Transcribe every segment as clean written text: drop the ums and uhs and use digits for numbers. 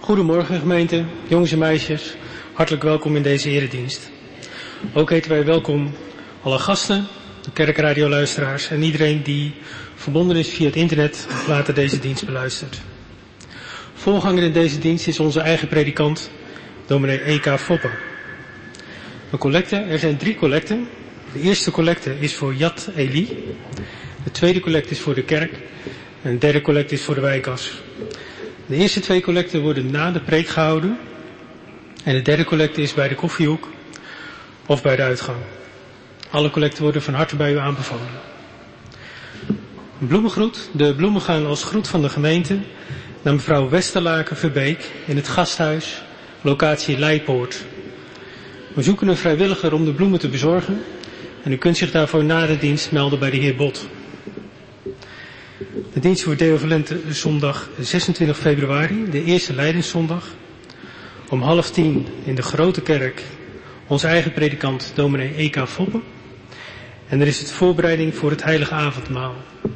Goedemorgen gemeente, jongens en meisjes, hartelijk welkom in deze eredienst. Ook heten wij welkom alle gasten, de kerkradioluisteraars en iedereen die verbonden is via het internet of later deze dienst beluistert. Voorganger in deze dienst is onze eigen predikant, dominee E.K. Foppe. Een collecte, er zijn 3 collecten. De eerste collecte is voor Yad Eli, de tweede collecte is voor de kerk en de derde collecte is voor de wijkas. De eerste 2 collecten worden na de preek gehouden en de derde collecte is bij de koffiehoek of bij de uitgang. Alle collecten worden van harte bij u aanbevolen. Een bloemengroet. De bloemen gaan als groet van de gemeente naar mevrouw Westerlaken Verbeek in het gasthuis, locatie Leipoort. We zoeken een vrijwilliger om de bloemen te bezorgen en u kunt zich daarvoor na de dienst melden bij de heer Bot. De dienst wordt Deovalente zondag 26 februari, de eerste Lijdenszondag, om 9:30 in de grote kerk, onze eigen predikant dominee E.K. Foppe. En er is het voorbereiding voor het heilige avondmaal.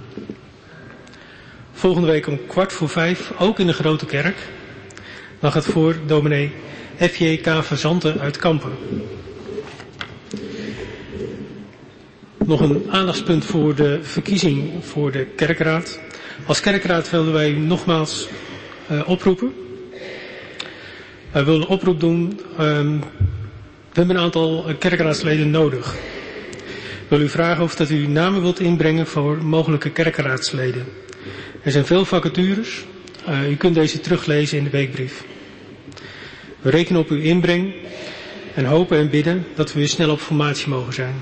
Volgende week om 4:15, ook in de grote kerk, dan gaat voor dominee F.J.K. Verzanten uit Kampen. Nog een aandachtspunt voor de verkiezing voor de kerkraad. Als kerkraad willen wij nogmaals oproepen. Wij willen een oproep doen. We hebben een aantal kerkraadsleden nodig. Ik wil u vragen of dat u namen wilt inbrengen voor mogelijke kerkraadsleden. Er zijn veel vacatures. U kunt deze teruglezen in de weekbrief. We rekenen op uw inbreng en hopen en bidden dat we weer snel op formatie mogen zijn.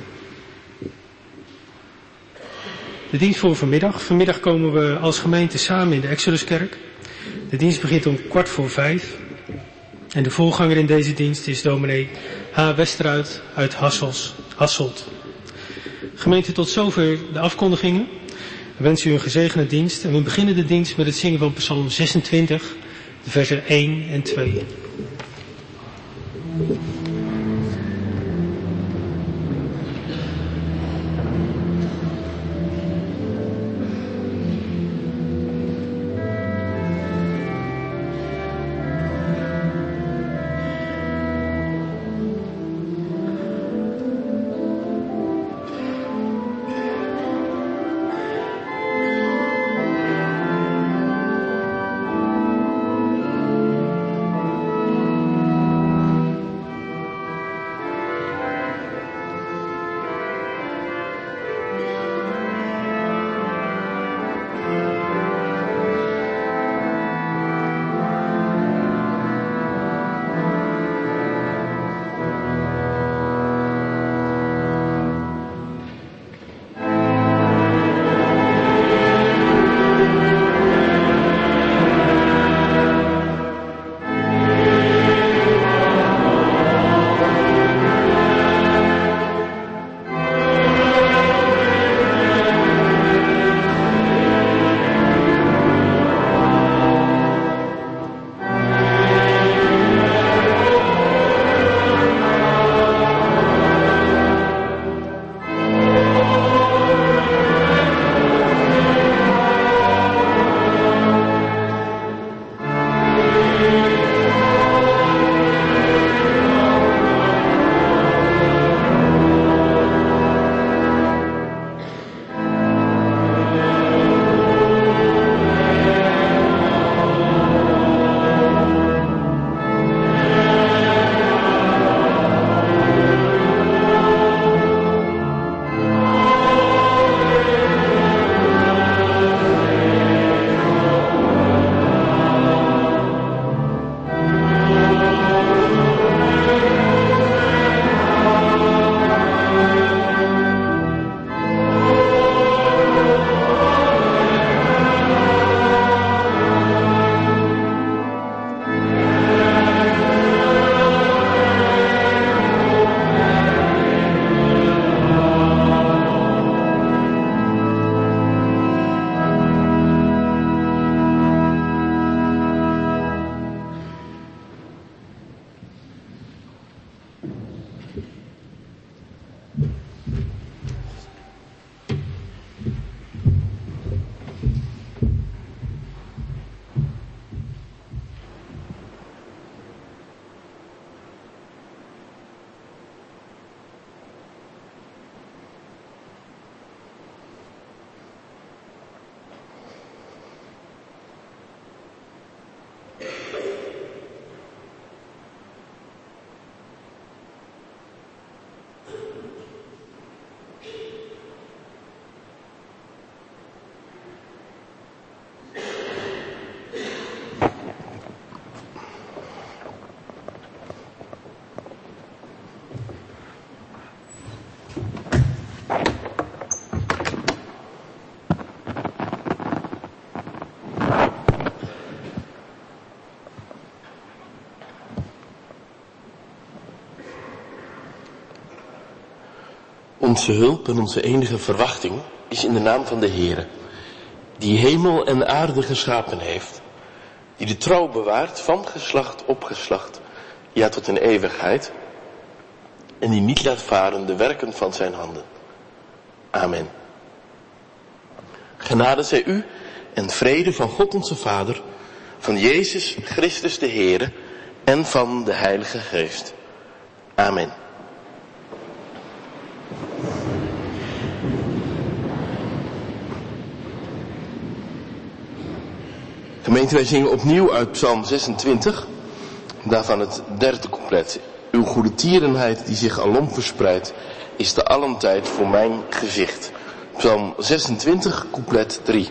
De dienst voor vanmiddag. Vanmiddag komen we als gemeente samen in de Exoduskerk. De dienst begint om 4:15. En de voorganger in deze dienst is dominee H. Westeruit uit Hasselt. Gemeente, tot zover de afkondigingen. We wensen u een gezegende dienst en we beginnen de dienst met het zingen van Psalm 26, de versen 1 en 2. Onze hulp en onze enige verwachting is in de naam van de Heere, die hemel en aarde geschapen heeft, die de trouw bewaart van geslacht op geslacht, ja tot in eeuwigheid, en die niet laat varen de werken van zijn handen. Amen. Genade zij u en vrede van God onze Vader, van Jezus Christus de Heere en van de Heilige Geest. Amen. Gemeente, wij zingen opnieuw uit Psalm 26, daarvan het derde couplet. Uw goede tierenheid die zich alom verspreidt, is te allen tijd voor mijn gezicht. Psalm 26, couplet 3.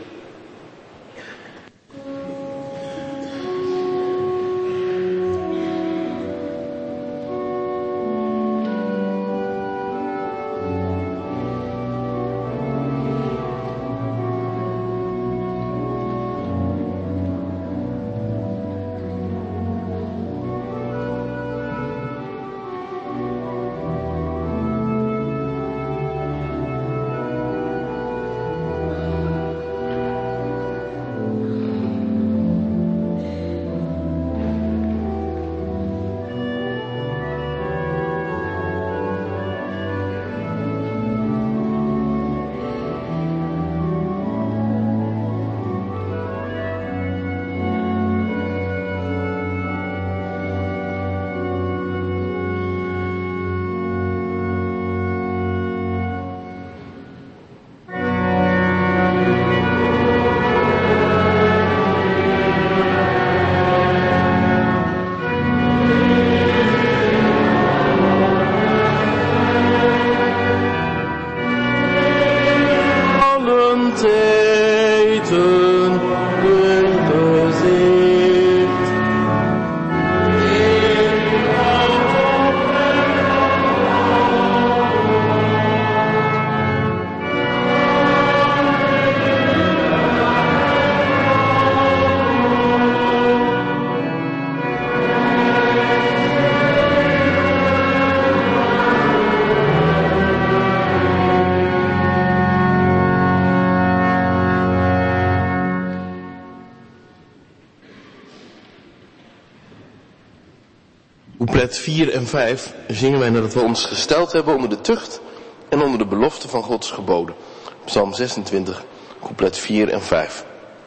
Couplet 4 en 5 zingen wij nadat we ons gesteld hebben onder de tucht en onder de belofte van Gods geboden. Psalm 26, couplet 4 en 5.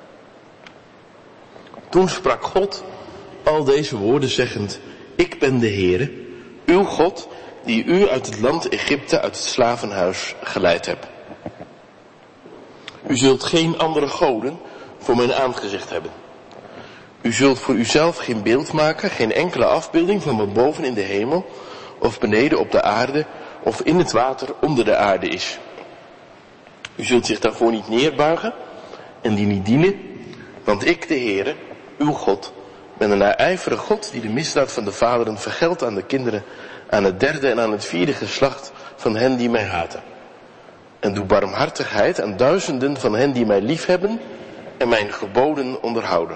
Toen sprak God al deze woorden zeggend, ik ben de Heere, uw God, die u uit het land Egypte, uit het slavenhuis geleid hebt. U zult geen andere goden voor mijn aangezicht hebben. U zult voor uzelf geen beeld maken, geen enkele afbeelding van wat boven in de hemel, of beneden op de aarde, of in het water onder de aarde is. U zult zich daarvoor niet neerbuigen en die niet dienen, want ik, de Heere, uw God, ben een naijverige God die de misdaad van de vaderen vergeldt aan de kinderen, aan het derde en aan het vierde geslacht van hen die mij haten. En doe barmhartigheid aan duizenden van hen die mij liefhebben en mijn geboden onderhouden.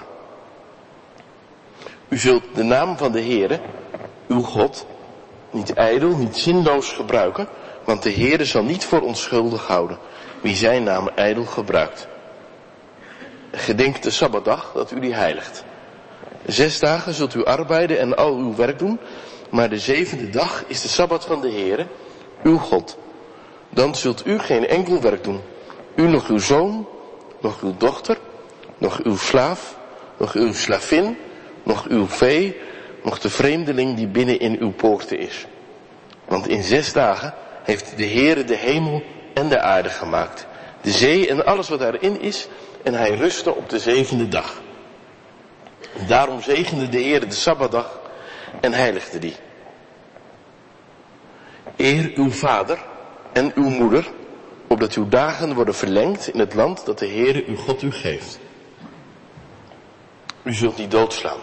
U zult de naam van de Heere, uw God, niet ijdel, niet zinloos gebruiken, want de Heere zal niet voor onschuldig houden wie zijn naam ijdel gebruikt. Gedenk de Sabbatdag dat u die heiligt. 6 dagen zult u arbeiden en al uw werk doen, maar de 7e dag is de Sabbat van de Heere, uw God. Dan zult u geen enkel werk doen, u nog uw zoon, nog uw dochter, nog uw slaaf, nog uw slavin, nog uw vee, nog de vreemdeling die binnen in uw poorten is. Want in 6 dagen heeft de Heere de hemel en de aarde gemaakt, de zee en alles wat daarin is, en hij rustte op de 7e dag. Daarom zegende de Heere de Sabbatdag en heiligde die. Eer uw vader en uw moeder, opdat uw dagen worden verlengd in het land dat de Heere uw God u geeft. U zult niet doodslaan.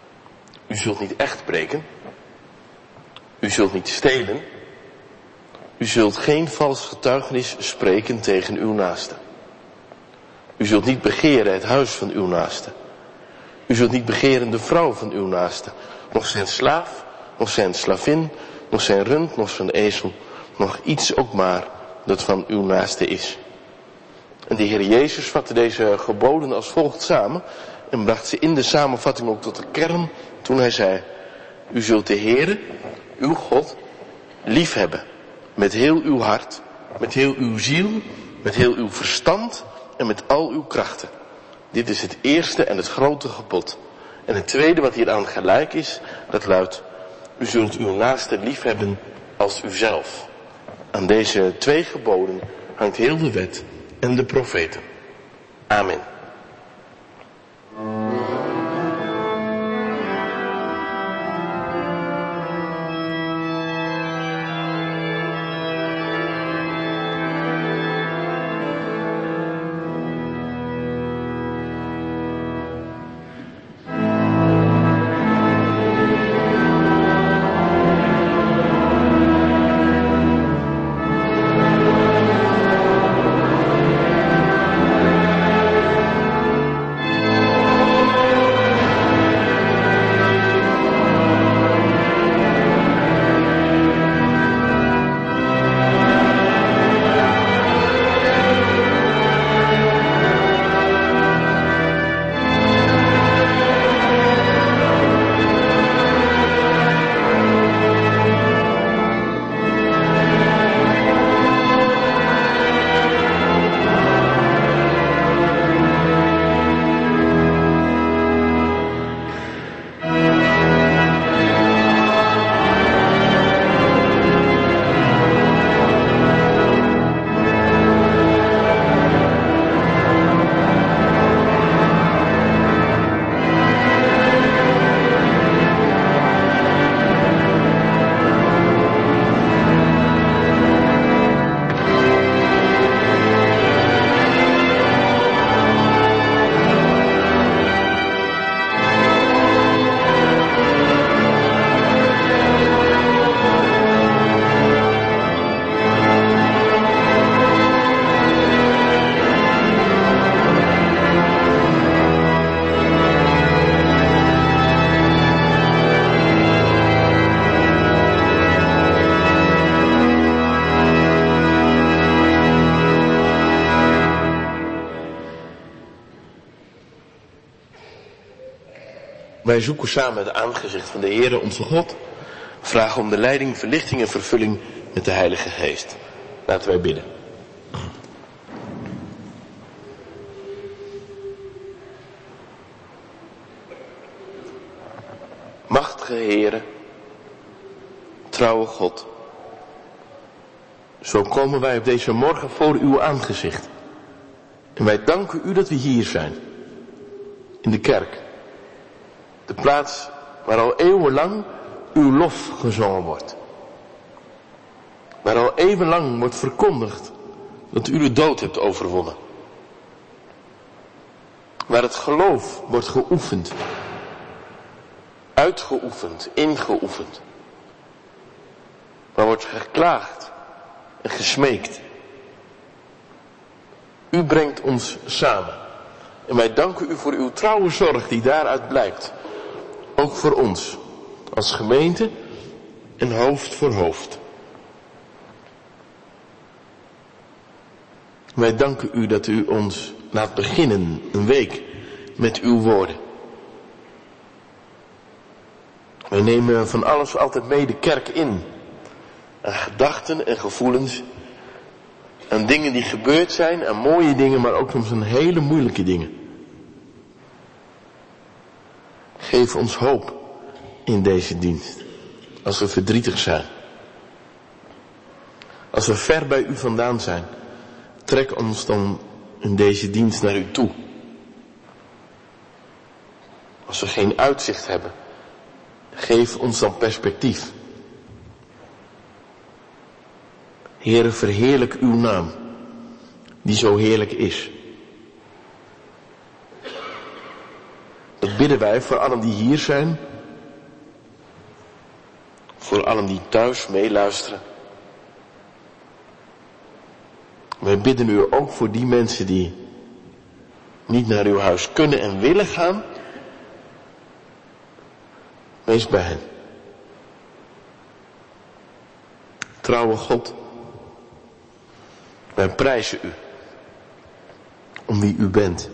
U zult niet echt breken. U zult niet stelen. U zult geen vals getuigenis spreken tegen uw naaste. U zult niet begeren het huis van uw naaste. U zult niet begeren de vrouw van uw naaste. Nog zijn slaaf, nog zijn slavin, nog zijn rund, nog zijn ezel. Nog iets ook maar dat van uw naaste is. En de Heer Jezus vatte deze geboden als volgt samen. En bracht ze in de samenvatting ook tot de kern toen hij zei. U zult de Heere, uw God, liefhebben. Met heel uw hart, met heel uw ziel, met heel uw verstand en met al uw krachten. Dit is het eerste en het grote gebod. En het tweede wat hieraan gelijk is, dat luidt. U zult uw naaste liefhebben als uzelf. Aan deze 2 geboden hangt heel de wet en de profeten. Amen. Wij zoeken samen het aangezicht van de Heere onze God. Vragen om de leiding, verlichting en vervulling met de Heilige Geest. Laten wij bidden. Machtige Heere, trouwe God. Zo komen wij op deze morgen voor uw aangezicht. En wij danken u dat we hier zijn. In de kerk. De plaats waar al eeuwenlang uw lof gezongen wordt. Waar al eeuwenlang wordt verkondigd dat u de dood hebt overwonnen. Waar het geloof wordt geoefend. Uitgeoefend, ingeoefend. Waar wordt geklaagd en gesmeekt. U brengt ons samen. En wij danken u voor uw trouwe zorg die daaruit blijkt. Ook voor ons, als gemeente en hoofd voor hoofd. Wij danken u dat u ons laat beginnen een week met uw woorden. Wij nemen van alles altijd mee de kerk in. Aan gedachten en gevoelens. Aan dingen die gebeurd zijn, aan mooie dingen, maar ook soms aan hele moeilijke dingen. Geef ons hoop in deze dienst. Als we verdrietig zijn. Als we ver bij u vandaan zijn. Trek ons dan in deze dienst naar u toe. Als we geen uitzicht hebben. Geef ons dan perspectief. Heere, verheerlijk uw naam. Die zo heerlijk is. Dat bidden wij voor allen die hier zijn. Voor allen die thuis meeluisteren. Wij bidden u ook voor die mensen die niet naar uw huis kunnen en willen gaan. Wees bij hen. Trouwe God, wij prijzen u om wie u bent.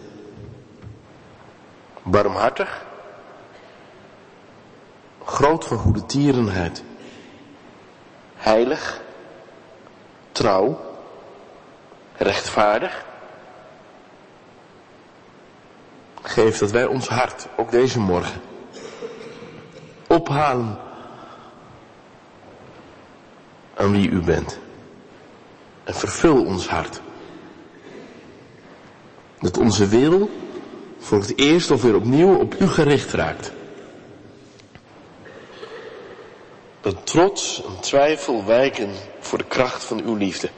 Barmhartig, groot van goede tierenheid, heilig, trouw, rechtvaardig. Geef dat wij ons hart, ook deze morgen, ophalen aan wie u bent. En vervul ons hart. Dat onze wil voor het eerst of weer opnieuw op u gericht raakt. Dat trots en twijfel wijken voor de kracht van uw liefde.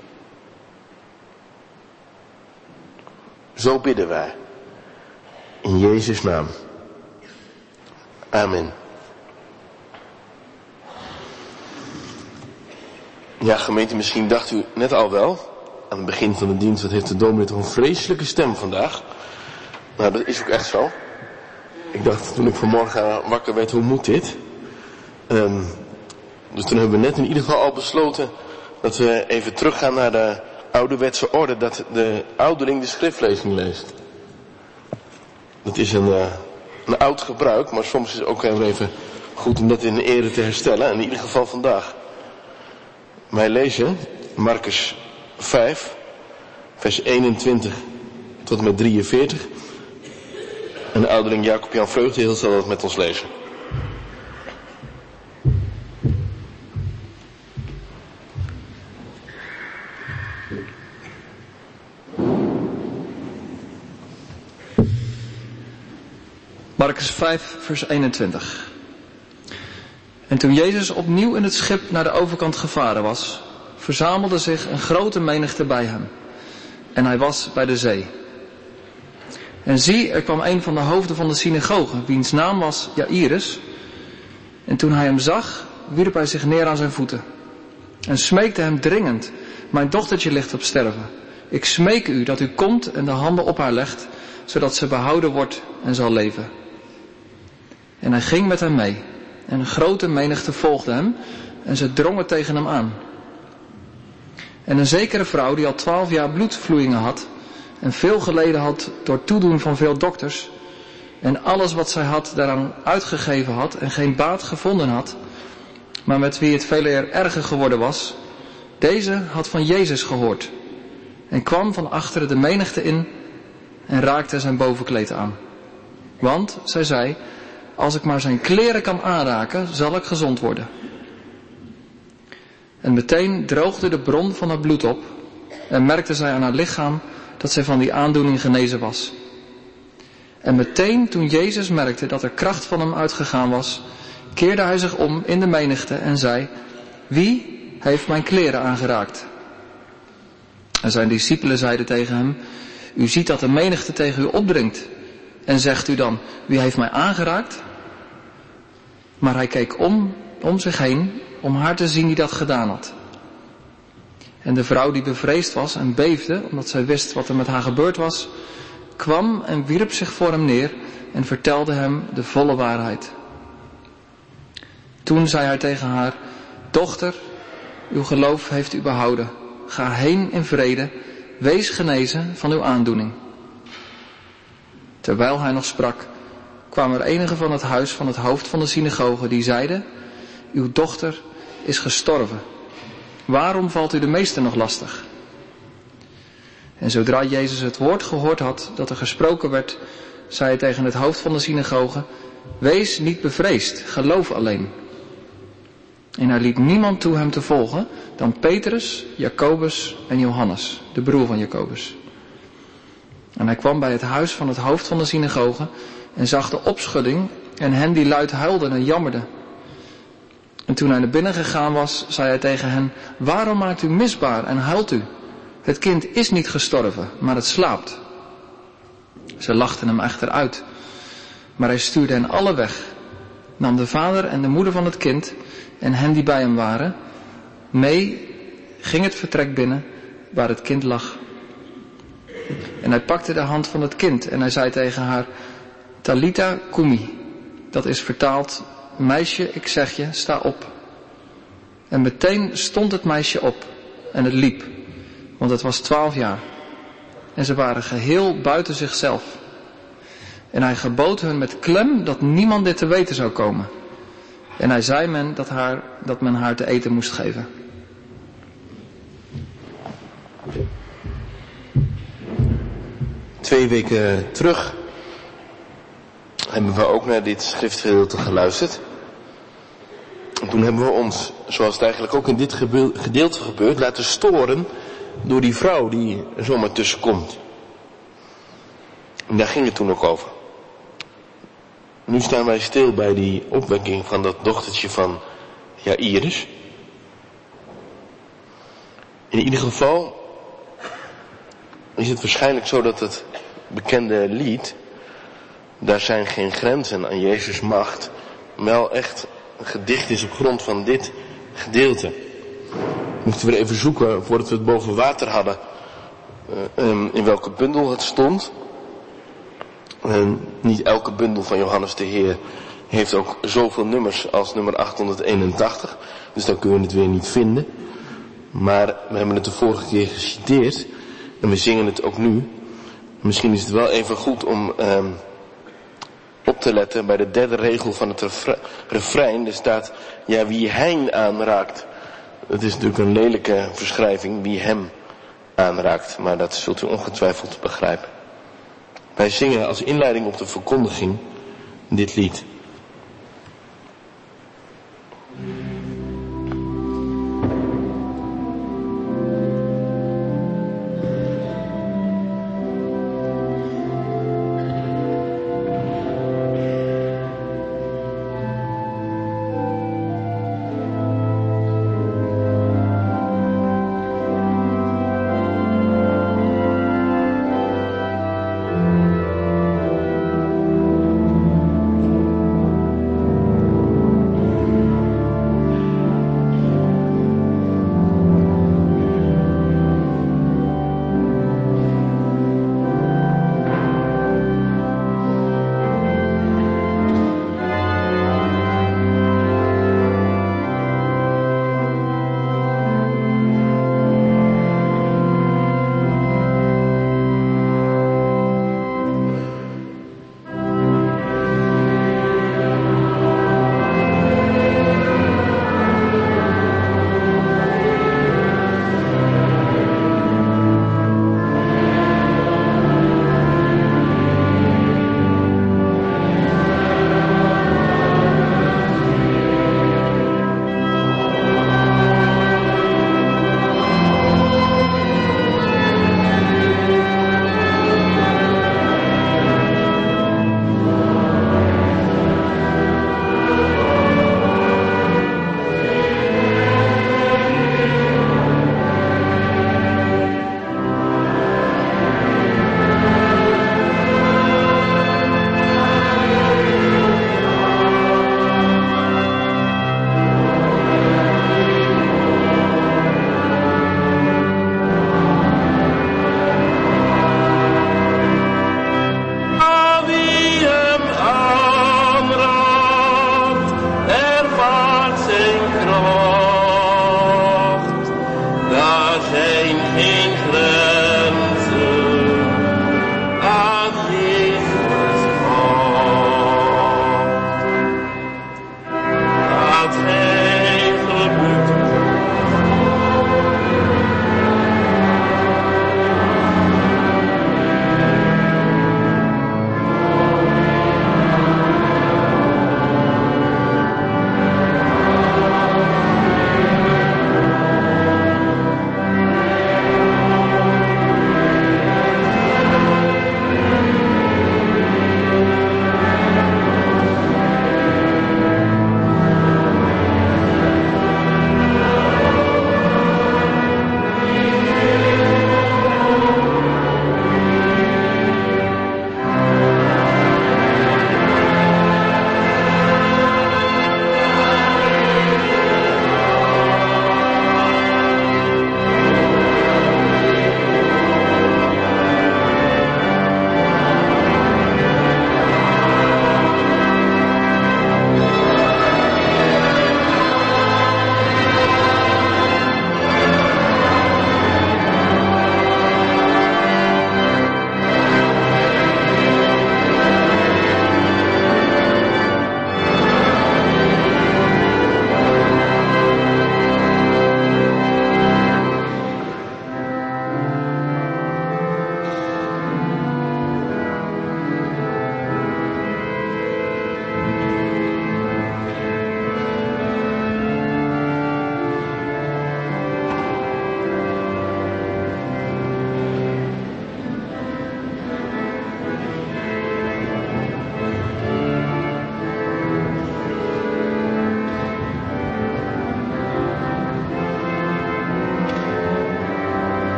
Zo bidden wij. In Jezus' naam. Amen. Ja, gemeente, misschien dacht u net al wel, aan het begin van de dienst, wat heeft de dominee toch een vreselijke stem vandaag. Nou, dat is ook echt zo. Ik dacht toen ik vanmorgen wakker werd, hoe moet dit? Dus toen hebben we net in ieder geval al besloten dat we even teruggaan naar de ouderwetse orde, dat de ouderling de schriftlezing leest. Dat is een oud gebruik, maar soms is het ook even goed om dat in ere te herstellen. In ieder geval vandaag. Wij lezen Marcus 5, vers 21 tot en met 43. En de ouderling Jacob Jan Vreugdeheel zal dat met ons lezen. Marcus 5, vers 21. En toen Jezus opnieuw in het schip naar de overkant gevaren was, verzamelde zich een grote menigte bij hem. En hij was bij de zee. En zie, er kwam een van de hoofden van de synagoge, wiens naam was Jairus. En toen hij hem zag, wierp hij zich neer aan zijn voeten. En smeekte hem dringend, mijn dochtertje ligt op sterven. Ik smeek u dat u komt en de handen op haar legt, zodat ze behouden wordt en zal leven. En hij ging met hem mee. En een grote menigte volgde hem en ze drongen tegen hem aan. En een zekere vrouw die al 12 jaar bloedvloeien had en veel geleden had door toedoen van veel dokters en alles wat zij had daaraan uitgegeven had en geen baat gevonden had, maar met wie het veel eer erger geworden was, deze had van Jezus gehoord en kwam van achteren de menigte in en raakte zijn bovenkleed aan. Want, zij zei, als ik maar zijn kleren kan aanraken, zal ik gezond worden. En meteen droogde de bron van haar bloed op en merkte zij aan haar lichaam dat zij van die aandoening genezen was. En meteen toen Jezus merkte dat er kracht van hem uitgegaan was, keerde hij zich om in de menigte en zei, wie heeft mijn kleren aangeraakt? En zijn discipelen zeiden tegen hem, u ziet dat de menigte tegen u opdringt en zegt u dan, wie heeft mij aangeraakt? Maar hij keek om zich heen om haar te zien die dat gedaan had. En de vrouw die bevreesd was en beefde, omdat zij wist wat er met haar gebeurd was, kwam en wierp zich voor hem neer en vertelde hem de volle waarheid. Toen zei hij tegen haar, dochter, uw geloof heeft u behouden. Ga heen in vrede, wees genezen van uw aandoening. Terwijl hij nog sprak, kwamen er enigen van het huis van het hoofd van de synagoge die zeiden, uw dochter is gestorven. Waarom valt u de meester nog lastig? En zodra Jezus het woord gehoord had dat er gesproken werd, zei hij tegen het hoofd van de synagoge, wees niet bevreesd, geloof alleen. En hij liet niemand toe hem te volgen dan Petrus, Jacobus en Johannes, de broer van Jacobus. En hij kwam bij het huis van het hoofd van de synagoge en zag de opschudding en hen die luid huilden en jammerden. En toen hij naar binnen gegaan was, zei hij tegen hen, waarom maakt u misbaar en huilt u? Het kind is niet gestorven, maar het slaapt. Ze lachten hem echter uit. Maar hij stuurde hen alle weg, nam de vader en de moeder van het kind en hen die bij hem waren mee, ging het vertrek binnen waar het kind lag. En hij pakte de hand van het kind en hij zei tegen haar, Talita Kumi. Dat is vertaald, meisje, ik zeg je, sta op. En meteen stond het meisje op en het liep, want het was 12 jaar. En ze waren geheel buiten zichzelf. En hij gebood hun met klem dat niemand dit te weten zou komen. En hij zei dat men haar te eten moest geven. Twee weken terug hebben we ook naar dit schriftgedeelte geluisterd. En toen hebben we ons, zoals het eigenlijk ook in dit gedeelte gebeurt, laten storen door die vrouw die er zomaar tussenkomt. En daar ging het toen ook over. Nu staan wij stil bij die opwekking van dat dochtertje van Jairus. In ieder geval is het waarschijnlijk zo dat het bekende lied, daar zijn geen grenzen aan Jezus' macht, wel echt een gedicht is op grond van dit gedeelte. Moesten we even zoeken, voordat we het boven water hadden, in welke bundel het stond. Niet elke bundel van Johannes de Heer heeft ook zoveel nummers als nummer 881. Dus dan kunnen we het weer niet vinden. Maar we hebben het de vorige keer geciteerd. En we zingen het ook nu. Misschien is het wel even goed om op te letten bij de derde regel van het refrein. Er staat, ja, wie hij aanraakt. Dat is natuurlijk een lelijke verschrijving, wie hem aanraakt. Maar dat zult u ongetwijfeld begrijpen. Wij zingen als inleiding op de verkondiging dit lied.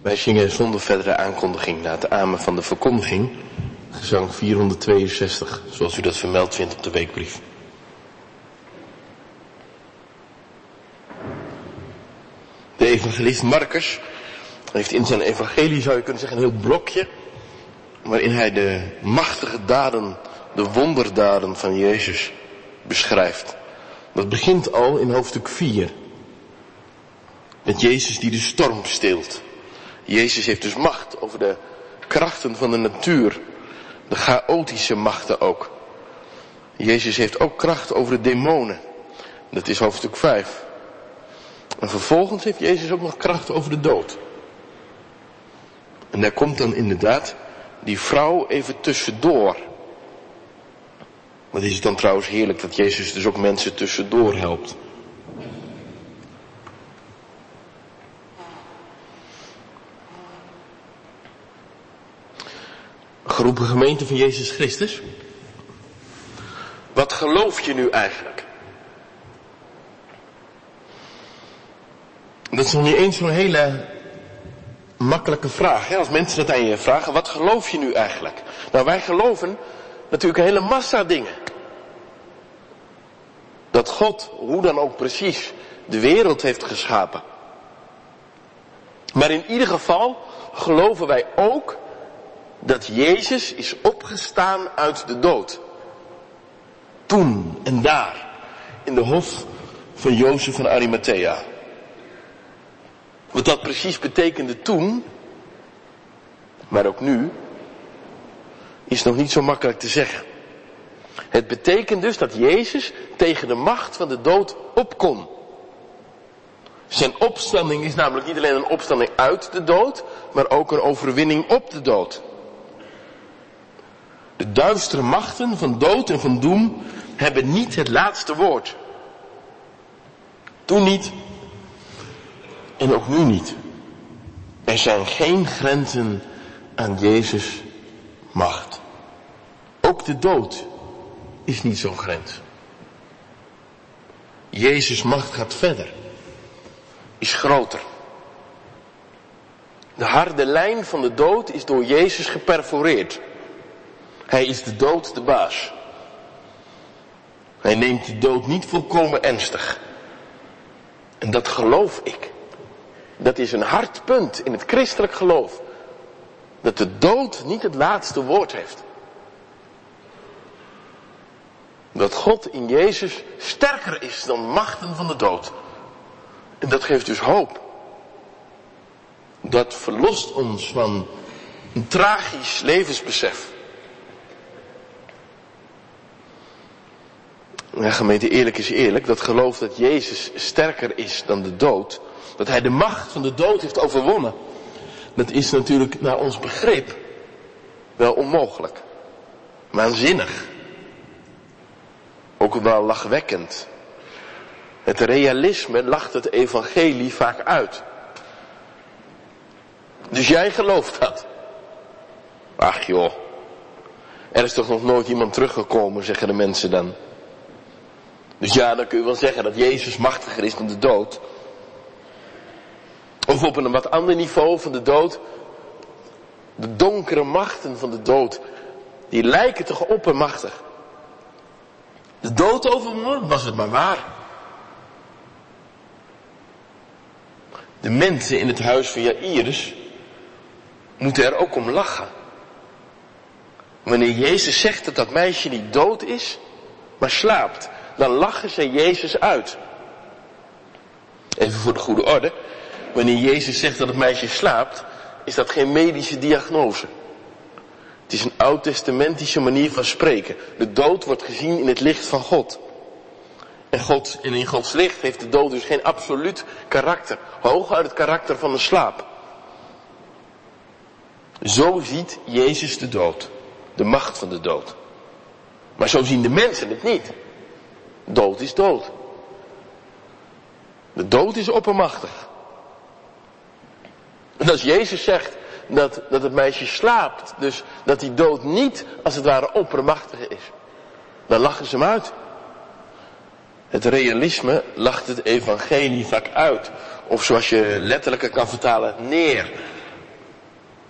Wij zingen zonder verdere aankondiging na het amen van de verkondiging, gezang 462, zoals u dat vermeld vindt op de weekbrief. De evangelist Marcus heeft in zijn evangelie, zou je kunnen zeggen, een heel blokje, waarin hij de machtige daden, de wonderdaden van Jezus beschrijft. Dat begint al in hoofdstuk 4. Met Jezus die de storm stilt. Jezus heeft dus macht over de krachten van de natuur. De chaotische machten ook. Jezus heeft ook kracht over de demonen. Dat is hoofdstuk 5. En vervolgens heeft Jezus ook nog kracht over de dood. En daar komt dan inderdaad die vrouw even tussendoor. Wat is het dan trouwens heerlijk dat Jezus dus ook mensen tussendoor helpt. Geroepen gemeente van Jezus Christus. Wat geloof je nu eigenlijk? Dat is nog niet eens zo'n hele makkelijke vraag. Hè? Als mensen dat aan je vragen, wat geloof je nu eigenlijk? Nou, wij geloven natuurlijk een hele massa dingen. Dat God, hoe dan ook precies, de wereld heeft geschapen. Maar in ieder geval geloven wij ook dat Jezus is opgestaan uit de dood. Toen en daar, in de hof van Jozef van Arimathea. Wat dat precies betekende toen, maar ook nu, is nog niet zo makkelijk te zeggen. Het betekent dus dat Jezus tegen de macht van de dood op kon. Zijn opstanding is namelijk niet alleen een opstanding uit de dood, maar ook een overwinning op de dood. De duistere machten van dood en van doem hebben niet het laatste woord. Toen niet en ook nu niet. Er zijn geen grenzen aan Jezus' macht. Ook de dood is niet zo'n grens. Jezus' macht gaat verder. Is groter. De harde lijn van de dood is door Jezus geperforeerd. Hij is de dood de baas. Hij neemt de dood niet volkomen ernstig. En dat geloof ik. Dat is een hard punt in het christelijk geloof. Dat de dood niet het laatste woord heeft. Dat God in Jezus sterker is dan machten van de dood. En dat geeft dus hoop. Dat verlost ons van een tragisch levensbesef. Ja, gemeente, eerlijk is eerlijk. Dat geloof dat Jezus sterker is dan de dood. Dat hij de macht van de dood heeft overwonnen. Dat is natuurlijk naar ons begrip wel onmogelijk. Waanzinnig. Ook wel lachwekkend. Het realisme lacht het evangelie vaak uit. Dus jij gelooft dat. Ach joh. Er is toch nog nooit iemand teruggekomen, zeggen de mensen dan. Dus ja, dan kun je wel zeggen dat Jezus machtiger is dan de dood. Of op een wat ander niveau van de dood. De donkere machten van de dood. Die lijken toch oppermachtig. De dood overwonnen, was het maar waar. De mensen in het huis van Jairus moeten er ook om lachen. Wanneer Jezus zegt dat dat meisje niet dood is, maar slaapt, dan lachen ze Jezus uit. Even voor de goede orde. Wanneer Jezus zegt dat het meisje slaapt, is dat geen medische diagnose. Het is een oud-testamentische manier van spreken. De dood wordt gezien in het licht van God. En in Gods licht heeft de dood dus geen absoluut karakter. Hooguit het karakter van een slaap. Zo ziet Jezus de dood. De macht van de dood. Maar zo zien de mensen het niet. Dood is dood. De dood is oppermachtig. En als Jezus zegt dat het meisje slaapt, dus dat die dood niet als het ware oppermachtig is, dan lachen ze hem uit. Het realisme lacht het evangelie vaak uit. Of zoals je letterlijk kan vertalen, neer.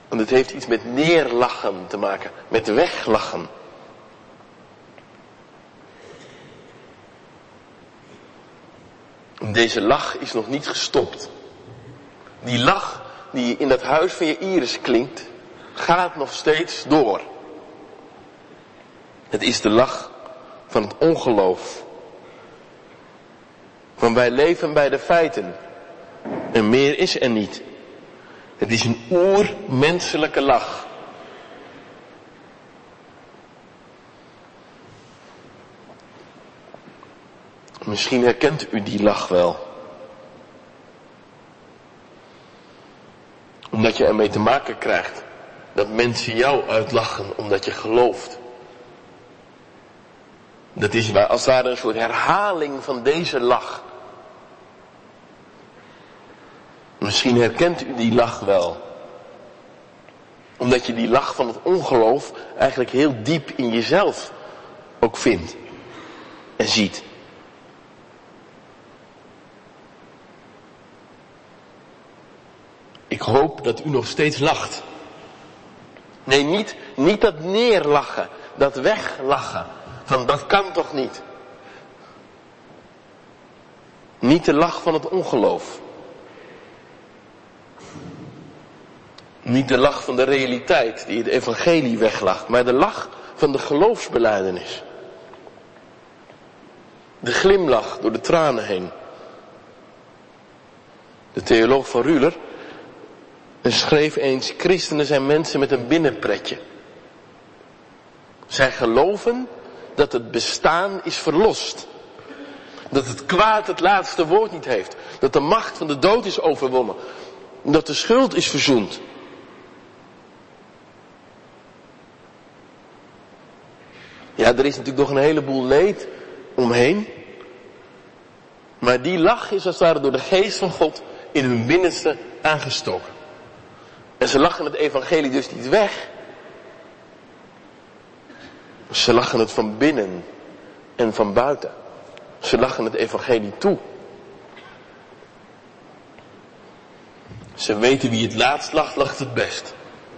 Want het heeft iets met neerlachen te maken, met weglachen. Deze lach is nog niet gestopt. Die lach die in dat huis van je Iris klinkt, gaat nog steeds door. Het is de lach van het ongeloof. Van wij leven bij de feiten. En meer is er niet. Het is een oermenselijke lach. Misschien herkent u die lach wel. Omdat je ermee te maken krijgt dat mensen jou uitlachen omdat je gelooft. Dat is als het ware een soort herhaling van deze lach. Misschien herkent u die lach wel. Omdat je die lach van het ongeloof eigenlijk heel diep in jezelf ook vindt. En ziet. Ik hoop dat u nog steeds lacht. Nee, niet dat neerlachen, dat weglachen. Van dat kan toch niet. Niet de lach van het ongeloof. Niet de lach van de realiteit die het evangelie weglacht, maar de lach van de geloofsbelijdenis. De glimlach door de tranen heen. De theoloog van Ruler schreef eens: christenen zijn mensen met een binnenpretje. Zij geloven dat het bestaan is verlost. Dat het kwaad het laatste woord niet heeft. Dat de macht van de dood is overwonnen. Dat de schuld is verzoend. Ja, er is natuurlijk nog een heleboel leed omheen. Maar die lach is als het ware door de geest van God in hun binnenste aangestoken. En ze lachen het evangelie dus niet weg. Ze lachen het van binnen en van buiten. Ze lachen het evangelie toe. Ze weten wie het laatst lacht, lacht het best.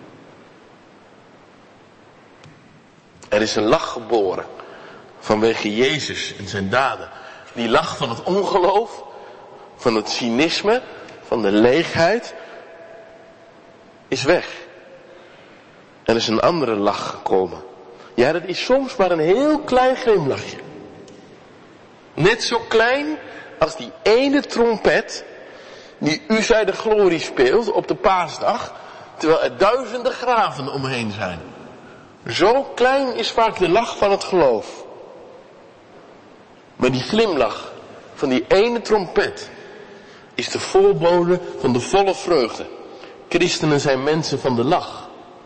Er is een lach geboren vanwege Jezus en zijn daden. Die lach van het ongeloof, van het cynisme, van de leegheid, is weg. Er is een andere lach gekomen. Ja, dat is soms maar een heel klein glimlachje. Net zo klein als die ene trompet die u zij de glorie speelt op de paasdag, terwijl er duizenden graven omheen zijn. Zo klein is vaak de lach van het geloof. Maar die glimlach van die ene trompet is de voorbode van de volle vreugde. Christenen zijn mensen van de lach.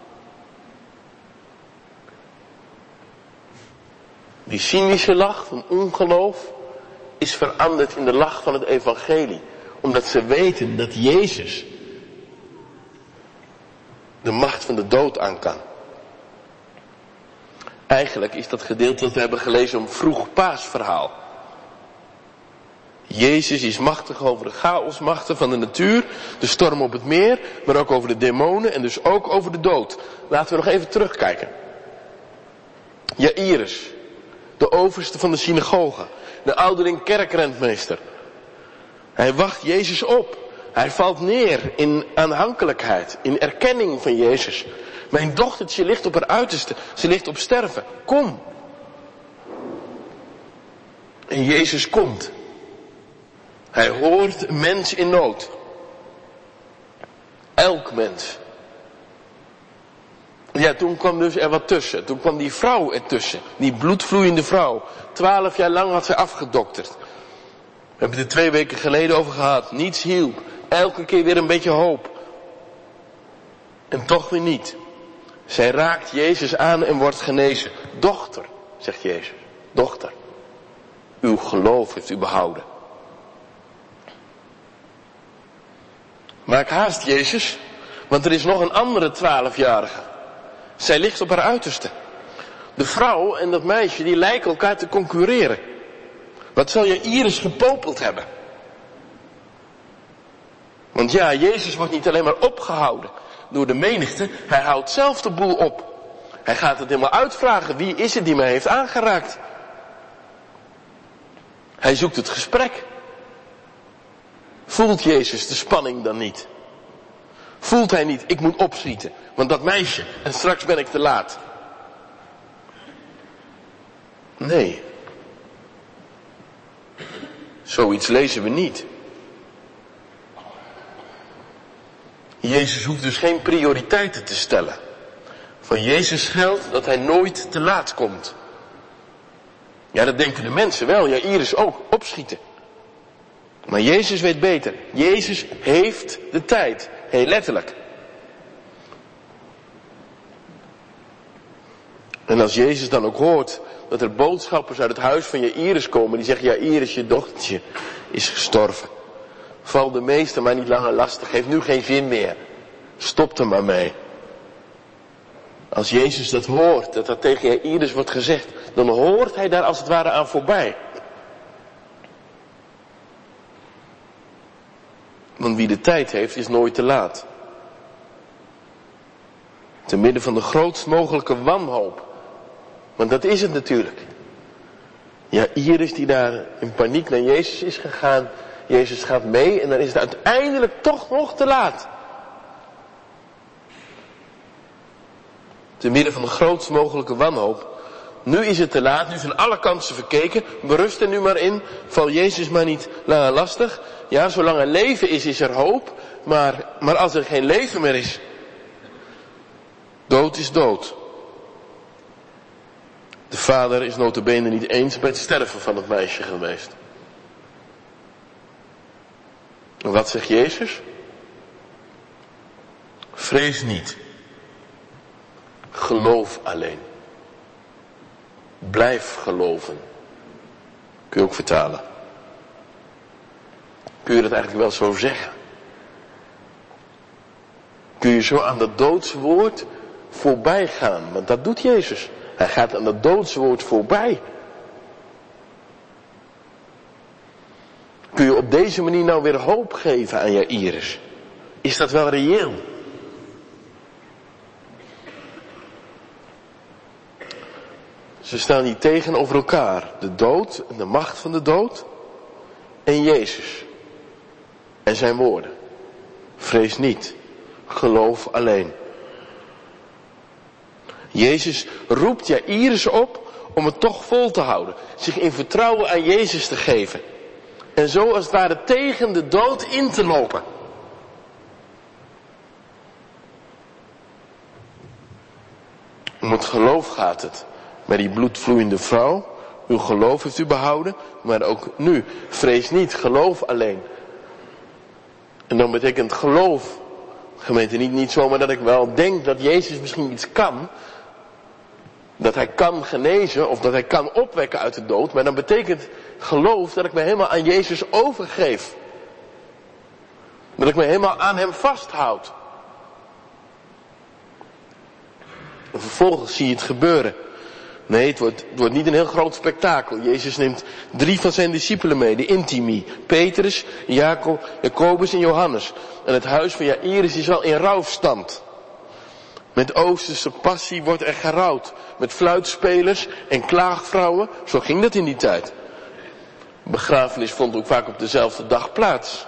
Die cynische lach van ongeloof is veranderd in de lach van het evangelie. Omdat ze weten dat Jezus de macht van de dood aan kan. Eigenlijk is dat gedeelte dat we hebben gelezen een vroeg paasverhaal. Jezus is machtig over de chaosmachten van de natuur, de storm op het meer, maar ook over de demonen en dus ook over de dood. Laten we nog even terugkijken. Jairus, de overste van de synagoge, de ouderling kerkrentmeester. Hij wacht Jezus op. Hij valt neer in aanhankelijkheid, in erkenning van Jezus. Mijn dochtertje ligt op haar uiterste, ze ligt op sterven. Kom. En Jezus komt. Hij hoort een mens in nood. Elk mens. Ja, toen kwam dus er wat tussen. Toen kwam die vrouw ertussen. Die bloedvloeiende vrouw. 12 jaar lang had zij afgedokterd. We hebben het er 2 weken geleden over gehad. Niets hielp. Elke keer weer een beetje hoop. En toch weer niet. Zij raakt Jezus aan en wordt genezen. Dochter, zegt Jezus. Dochter. Uw geloof heeft u behouden. Maak haast, Jezus. Want er is nog een andere 12-jarige. Zij ligt op haar uiterste. De vrouw en dat meisje die lijken elkaar te concurreren. Wat zal Jairus gepopeld hebben? Want ja, Jezus wordt niet alleen maar opgehouden door de menigte, hij houdt zelf de boel op. Hij gaat het helemaal uitvragen, wie is het die mij heeft aangeraakt? Hij zoekt het gesprek. Voelt Jezus de spanning dan niet? Voelt hij niet, ik moet opschieten, want dat meisje, en straks ben ik te laat. Nee. Zoiets lezen we niet. Jezus hoeft dus geen prioriteiten te stellen. Van Jezus geldt dat hij nooit te laat komt. Ja, dat denken de mensen wel. Ja, Iris ook. Opschieten. Maar Jezus weet beter. Jezus heeft de tijd. Heel letterlijk. En als Jezus dan ook hoort dat er boodschappers uit het huis van Jaïrus komen. Die zeggen, Jaïrus, je dochtertje is gestorven. Val de meester maar niet langer lastig. Heeft nu geen zin meer. Stop er maar mee. Als Jezus dat hoort, dat tegen Jaïrus wordt gezegd, dan hoort hij daar als het ware aan voorbij. Want wie de tijd heeft, is nooit te laat. Te midden van de grootst mogelijke wanhoop. Want dat is het natuurlijk. Jaïrus die daar in paniek naar Jezus is gegaan. Jezus gaat mee en dan is het uiteindelijk toch nog te laat. Te midden van de grootst mogelijke wanhoop. Nu is het te laat, nu zijn alle kansen verkeken. Berust er nu maar in. Val Jezus maar niet langer lastig. Ja, zolang er leven is, is er hoop. Maar als er geen leven meer is. Dood is dood. De vader is nota bene niet eens bij het sterven van het meisje geweest. En wat zegt Jezus? Vrees niet. Geloof alleen. Blijf geloven. Kun je ook vertalen. Kun je dat eigenlijk wel zo zeggen? Kun je zo aan dat doodswoord voorbij gaan? Want dat doet Jezus. Hij gaat aan dat doodswoord voorbij. Kun je op deze manier nou weer hoop geven aan Jaïrus? Is dat wel reëel? Ze staan hier tegenover elkaar. De dood en de macht van de dood. En Jezus. En zijn woorden. Vrees niet. Geloof alleen. Jezus roept Jaïrus op om het toch vol te houden. Zich in vertrouwen aan Jezus te geven. En zo als het ware tegen de dood in te lopen. Om het geloof gaat het. Bij die bloedvloeiende vrouw. Uw geloof heeft u behouden. Maar ook nu. Vrees niet. Geloof alleen. En dan betekent geloof. Gemeente, niet zomaar dat ik wel denk dat Jezus misschien iets kan. Dat hij kan genezen. Of dat hij kan opwekken uit de dood. Maar dan betekent geloof dat ik me helemaal aan Jezus overgeef. Dat ik me helemaal aan hem vasthoud. En vervolgens zie je het gebeuren. Nee, het wordt niet een heel groot spektakel. Jezus neemt 3 van zijn discipelen mee, de intimi. Petrus, Jacobus en Johannes. En het huis van Jaïrus is al in rouwstand. Met Oosterse passie wordt er gerouwd. Met fluitspelers en klaagvrouwen. Zo ging dat in die tijd. Begrafenis vond ook vaak op dezelfde dag plaats.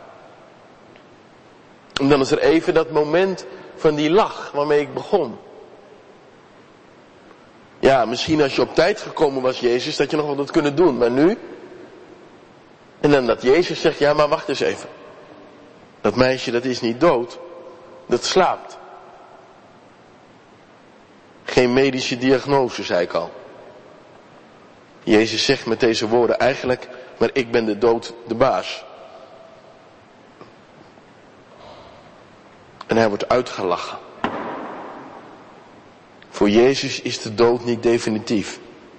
En dan is er even dat moment van die lach waarmee ik begon. Ja, misschien als je op tijd gekomen was, Jezus, dat je nog wat had kunnen doen. Maar nu? En dan dat Jezus zegt, ja, maar wacht eens even. Dat meisje, dat is niet dood. Dat slaapt. Geen medische diagnose, zei ik al. Jezus zegt met deze woorden eigenlijk, maar ik ben de dood de baas. En hij wordt uitgelachen. Voor Jezus is de dood niet definitief.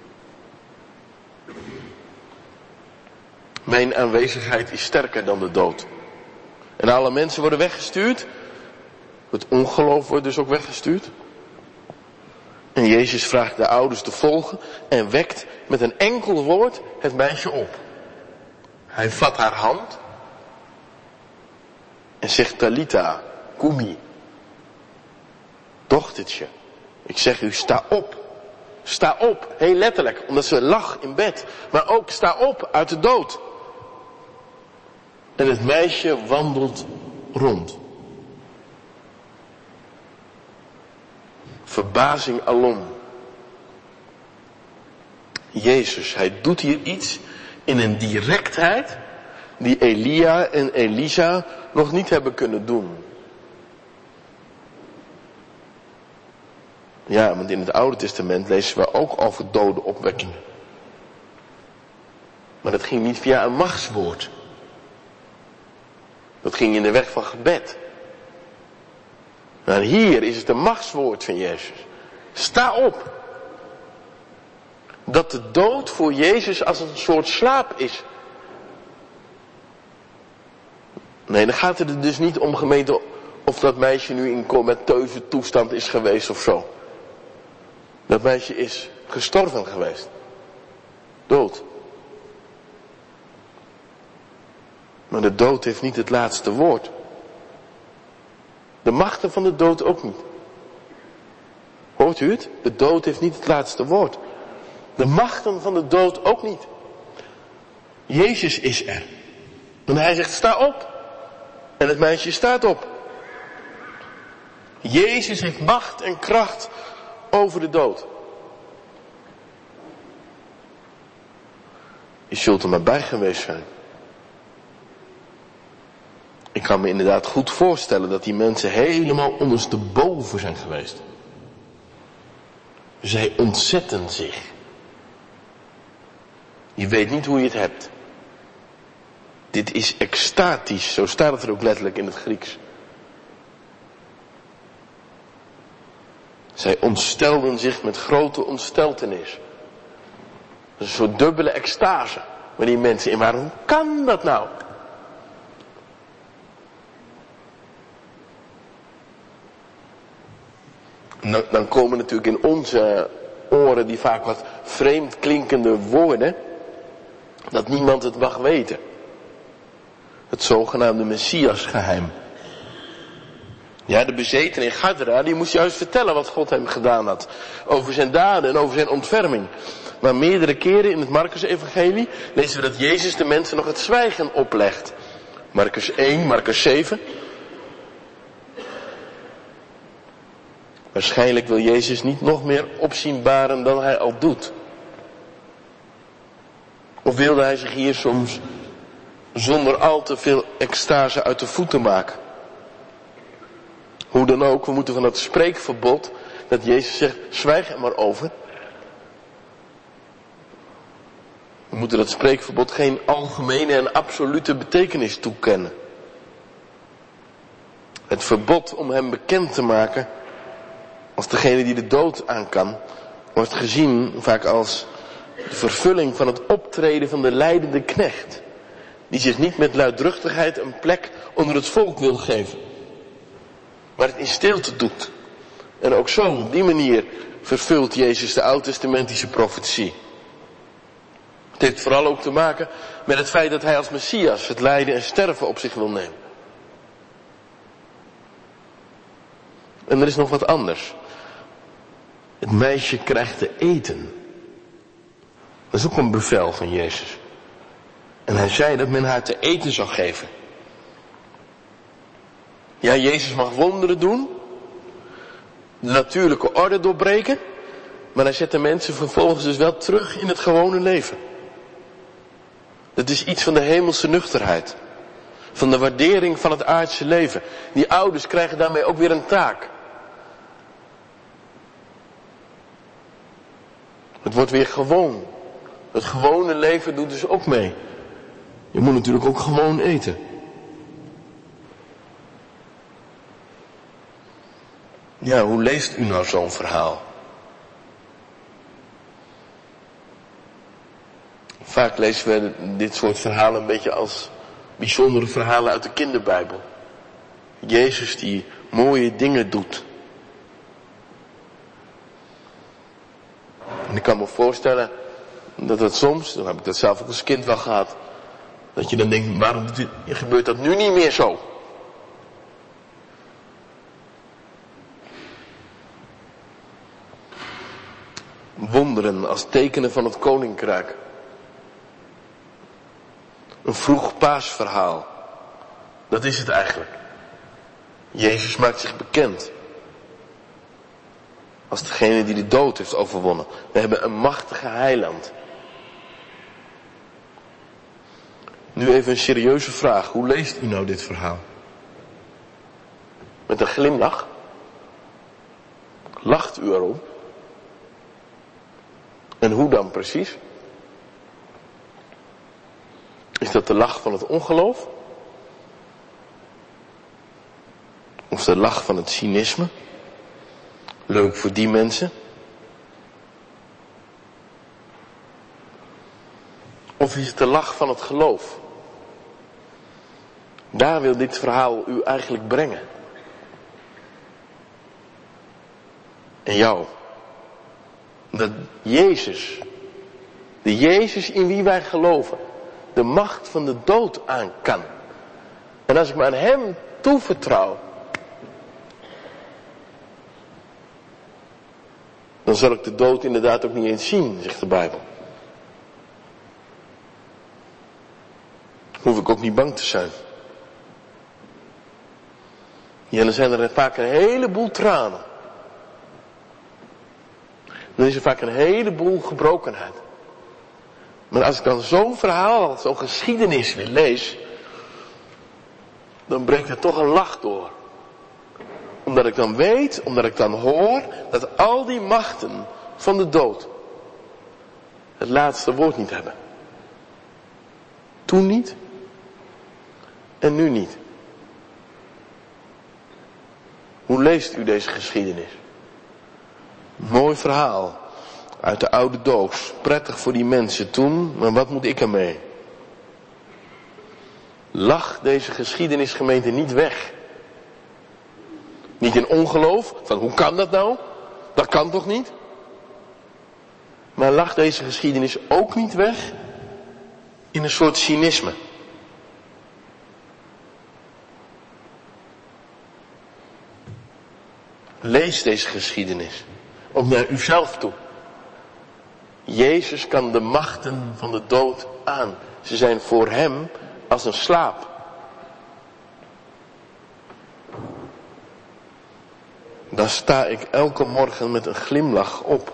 Mijn aanwezigheid is sterker dan de dood. En alle mensen worden weggestuurd. Het ongeloof wordt dus ook weggestuurd. En Jezus vraagt de ouders te volgen en wekt met een enkel woord het meisje op. Hij vat haar hand en zegt Talita, Kumi. Dochtertje, ik zeg u, sta op. Sta op, heel letterlijk, omdat ze lag in bed. Maar ook sta op uit de dood. En het meisje wandelt rond. Verbazing alom. Jezus, hij doet hier iets in een directheid die Elia en Elisa nog niet hebben kunnen doen. Ja, want in het Oude Testament lezen we ook over dodenopwekkingen. Maar dat ging niet via een machtswoord. Dat ging in de weg van gebed. Maar hier is het een machtswoord van Jezus. Sta op. Dat de dood voor Jezus als een soort slaap is. Nee, dan gaat het er dus niet om, gemeente, of dat meisje nu in comateuze toestand is geweest of zo. Dat meisje is gestorven geweest. Dood. Maar de dood heeft niet het laatste woord. De machten van de dood ook niet. Hoort u het? De dood heeft niet het laatste woord. De machten van de dood ook niet. Jezus is er. En hij zegt, sta op. En het meisje staat op. Jezus heeft macht en kracht over de dood. Je zult er maar bij geweest zijn. Ik kan me inderdaad goed voorstellen dat die mensen helemaal ondersteboven zijn geweest. Zij ontzetten zich. Je weet niet hoe je het hebt. Dit is extatisch, zo staat het er ook letterlijk in het Grieks. Zij ontstelden zich met grote ontsteltenis. Dat is een soort dubbele extase waar die mensen in waren. Hoe kan dat nou? Dan komen natuurlijk in onze oren die vaak wat vreemd klinkende woorden, dat niemand het mag weten. Het zogenaamde Messiasgeheim. Ja, de bezetene in Gadara, die moest juist vertellen wat God hem gedaan had. Over zijn daden en over zijn ontferming. Maar meerdere keren in het Markus-evangelie lezen we dat Jezus de mensen nog het zwijgen oplegt. Markus 1, Markus 7. Waarschijnlijk wil Jezus niet nog meer opzienbaren dan hij al doet. Of wilde hij zich hier soms zonder al te veel extase uit de voeten maken? Hoe dan ook, we moeten van dat spreekverbod, dat Jezus zegt, zwijg er maar over. We moeten dat spreekverbod geen algemene en absolute betekenis toekennen. Het verbod om hem bekend te maken als degene die de dood aan kan, wordt gezien vaak als de vervulling van het optreden van de lijdende knecht, die zich niet met luidruchtigheid een plek onder het volk wil geven, maar het in stilte doet. En ook zo, op die manier, vervult Jezus de oud-testamentische profetie. Het heeft vooral ook te maken met het feit dat hij als Messias het lijden en sterven op zich wil nemen. En er is nog wat anders. Het meisje krijgt te eten. Dat is ook een bevel van Jezus. En hij zei dat men haar te eten zou geven. Ja, Jezus mag wonderen doen. De natuurlijke orde doorbreken. Maar hij zet de mensen vervolgens dus wel terug in het gewone leven. Dat is iets van de hemelse nuchterheid. Van de waardering van het aardse leven. Die ouders krijgen daarmee ook weer een taak. Het wordt weer gewoon. Het gewone leven doet dus ook mee. Je moet natuurlijk ook gewoon eten. Ja, hoe leest u nou zo'n verhaal? Vaak lezen we dit soort verhalen een beetje als bijzondere verhalen uit de kinderbijbel. Jezus die mooie dingen doet. En ik kan me voorstellen dat het soms, dan heb ik dat zelf ook als kind wel gehad, dat je dan denkt, waarom gebeurt dat nu niet meer zo? Wonderen als tekenen van het koninkrijk. Een vroeg paasverhaal. Dat is het eigenlijk. Jezus maakt zich bekend. Als degene die de dood heeft overwonnen. We hebben een machtige heiland. Nu even een serieuze vraag. Hoe leest u nou dit verhaal? Met een glimlach? Lacht u erom? En hoe dan precies? Is dat de lach van het ongeloof? Of de lach van het cynisme? Leuk voor die mensen. Of is het de lach van het geloof? Daar wil dit verhaal u eigenlijk brengen. En jou. Dat Jezus, de Jezus in wie wij geloven, de macht van de dood aan kan. En als ik me aan hem toevertrouw, dan zal ik de dood inderdaad ook niet eens zien, zegt de Bijbel. Hoef ik ook niet bang te zijn. Ja, dan zijn er vaak een heleboel tranen. Dan is er vaak een heleboel gebrokenheid. Maar als ik dan zo'n verhaal, zo'n geschiedenis weer lees, dan breekt er toch een lach door. Omdat ik dan weet, omdat ik dan hoor, dat al die machten van de dood het laatste woord niet hebben. Toen niet en nu niet. Hoe leest u deze geschiedenis? Mooi verhaal uit de oude doos. Prettig voor die mensen toen, maar wat moet ik ermee? Lach deze geschiedenisgemeente niet weg. Niet in ongeloof, van hoe kan dat nou? Dat kan toch niet? Maar lach deze geschiedenis ook niet weg in een soort cynisme. Lees deze geschiedenis. Ook naar uzelf toe. Jezus kan de machten van de dood aan. Ze zijn voor hem als een slaap. Dan sta ik elke morgen met een glimlach op.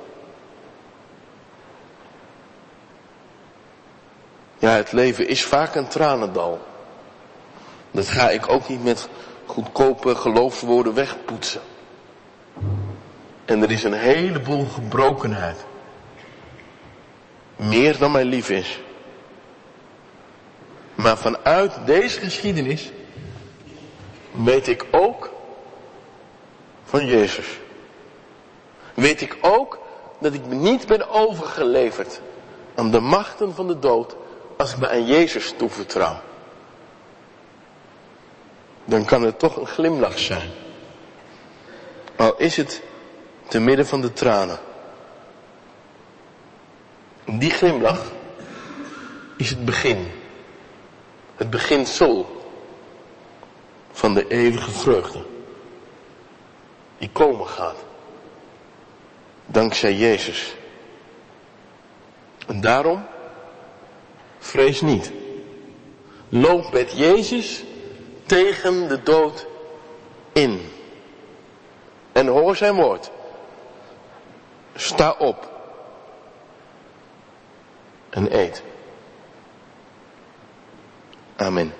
Ja, het leven is vaak een tranendal. Dat ga ik ook niet met goedkope geloofswoorden wegpoetsen. En er is een heleboel gebrokenheid. Meer dan mij lief is. Maar vanuit deze geschiedenis weet ik ook van Jezus. Weet ik ook dat ik me niet ben overgeleverd aan de machten van de dood als ik me aan Jezus toevertrouw. Dan kan het toch een glimlach zijn. Al is het te midden van de tranen. Die glimlach is het begin. Het beginsel van de eeuwige vreugde. Die komen gaat. Dankzij Jezus. En daarom, vrees niet. Loop met Jezus tegen de dood in. En hoor zijn woord. Sta op. En eet. Amen.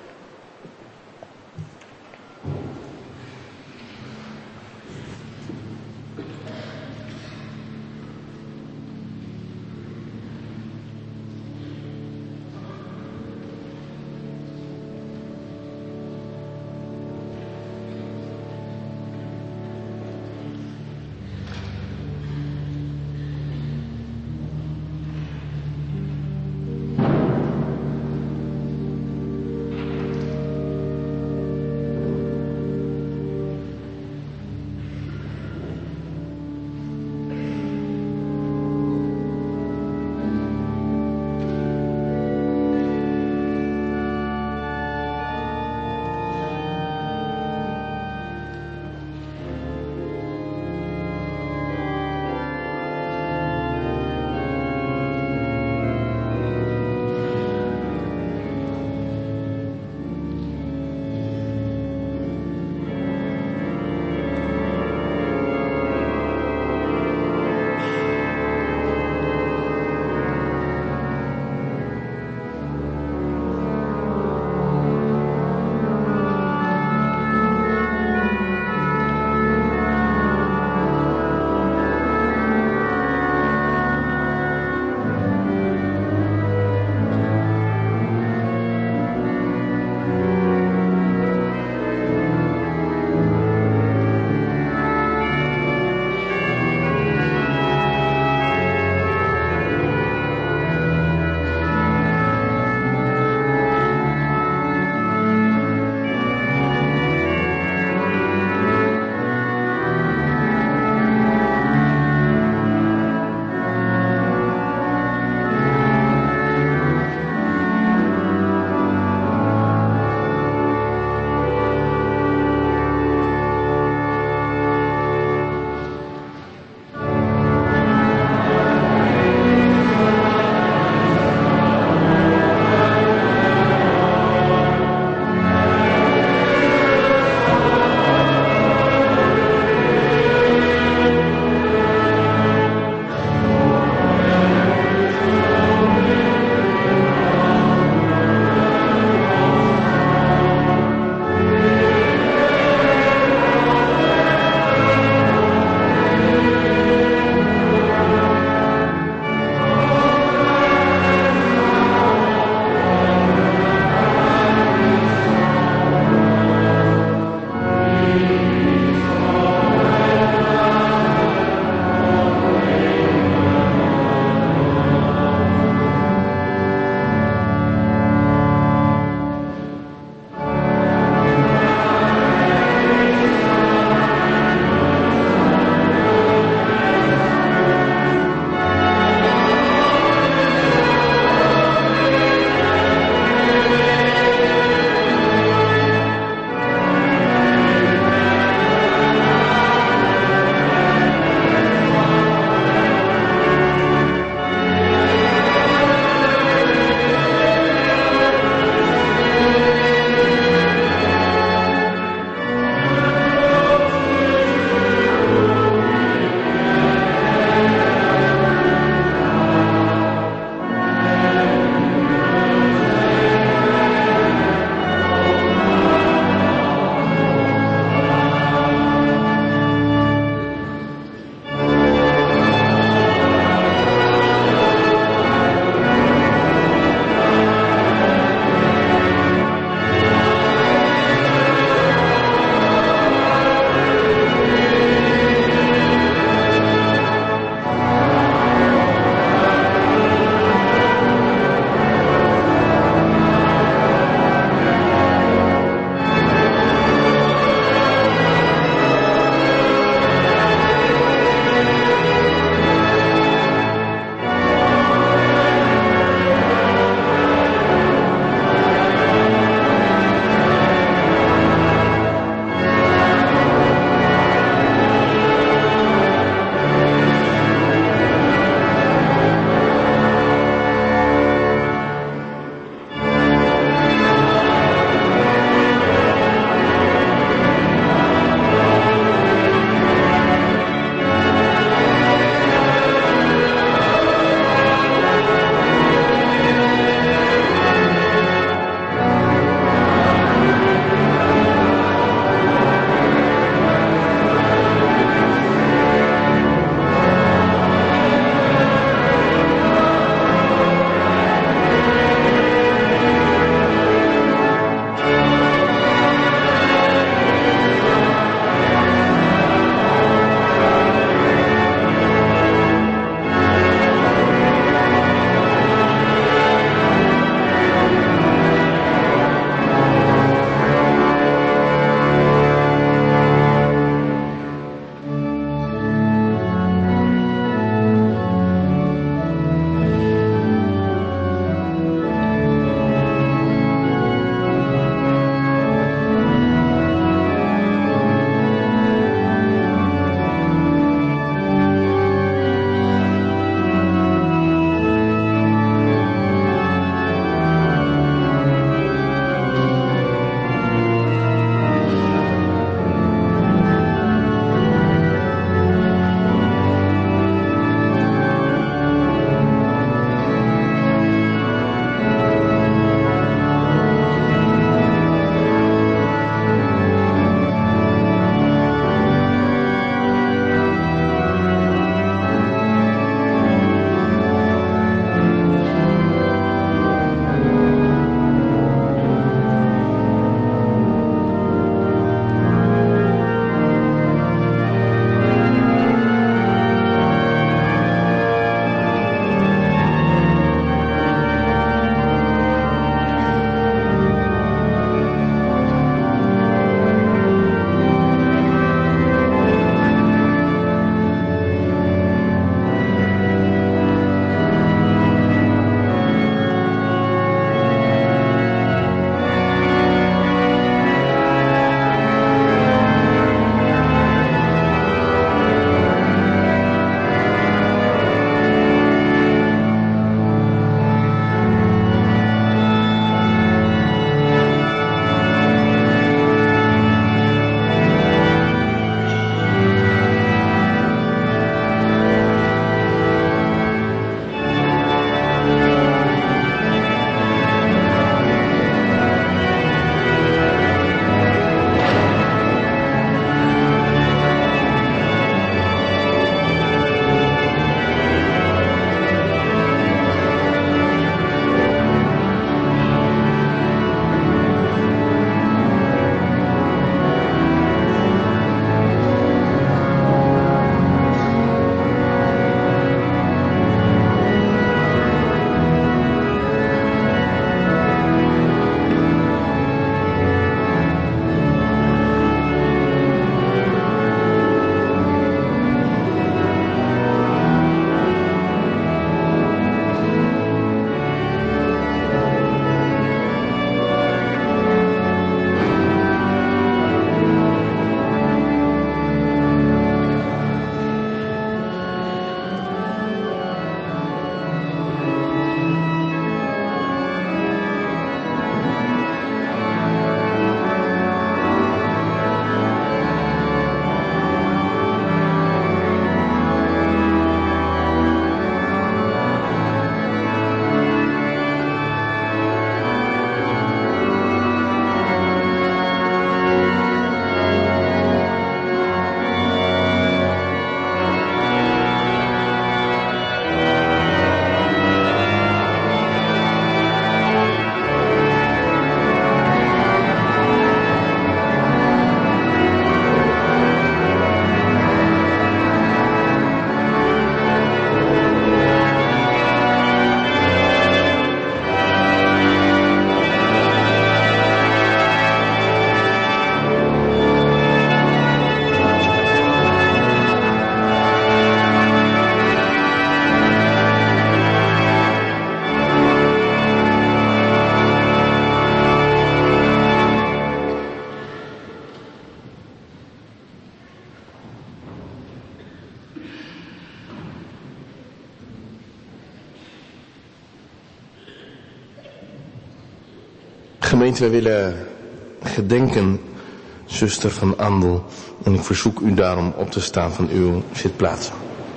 Gemeente, wij willen gedenken zuster van Andel. En ik verzoek u daarom op te staan van uw zitplaats.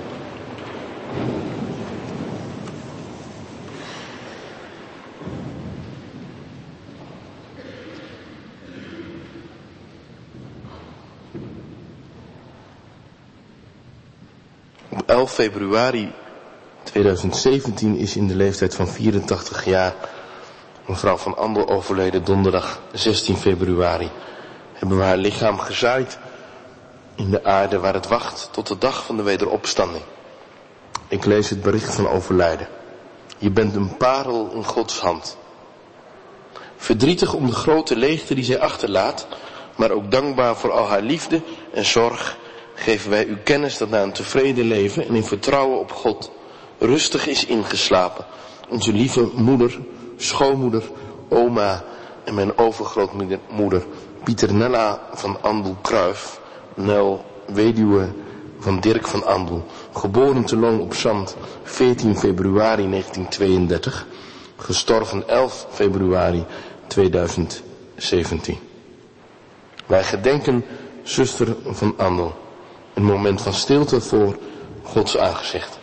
Op 11 februari 2017 is in de leeftijd van 84 jaar mevrouw van Andel overleden. Donderdag 16 februari hebben we haar lichaam gezaaid in de aarde waar het wacht tot de dag van de wederopstanding. Ik lees het bericht van overlijden. Je bent een parel in Gods hand. Verdrietig om de grote leegte die zij achterlaat, maar ook dankbaar voor al haar liefde en zorg, geven wij u kennis dat na een tevreden leven en in vertrouwen op God rustig is ingeslapen onze lieve moeder, schoonmoeder, oma en mijn overgrootmoeder Pieternella van Andel Kruijf, Nel, weduwe van Dirk van Andel, geboren te Loon op Zand 14 februari 1932, gestorven 11 februari 2017. Wij gedenken zuster van Andel. Een moment van stilte voor Gods aangezicht.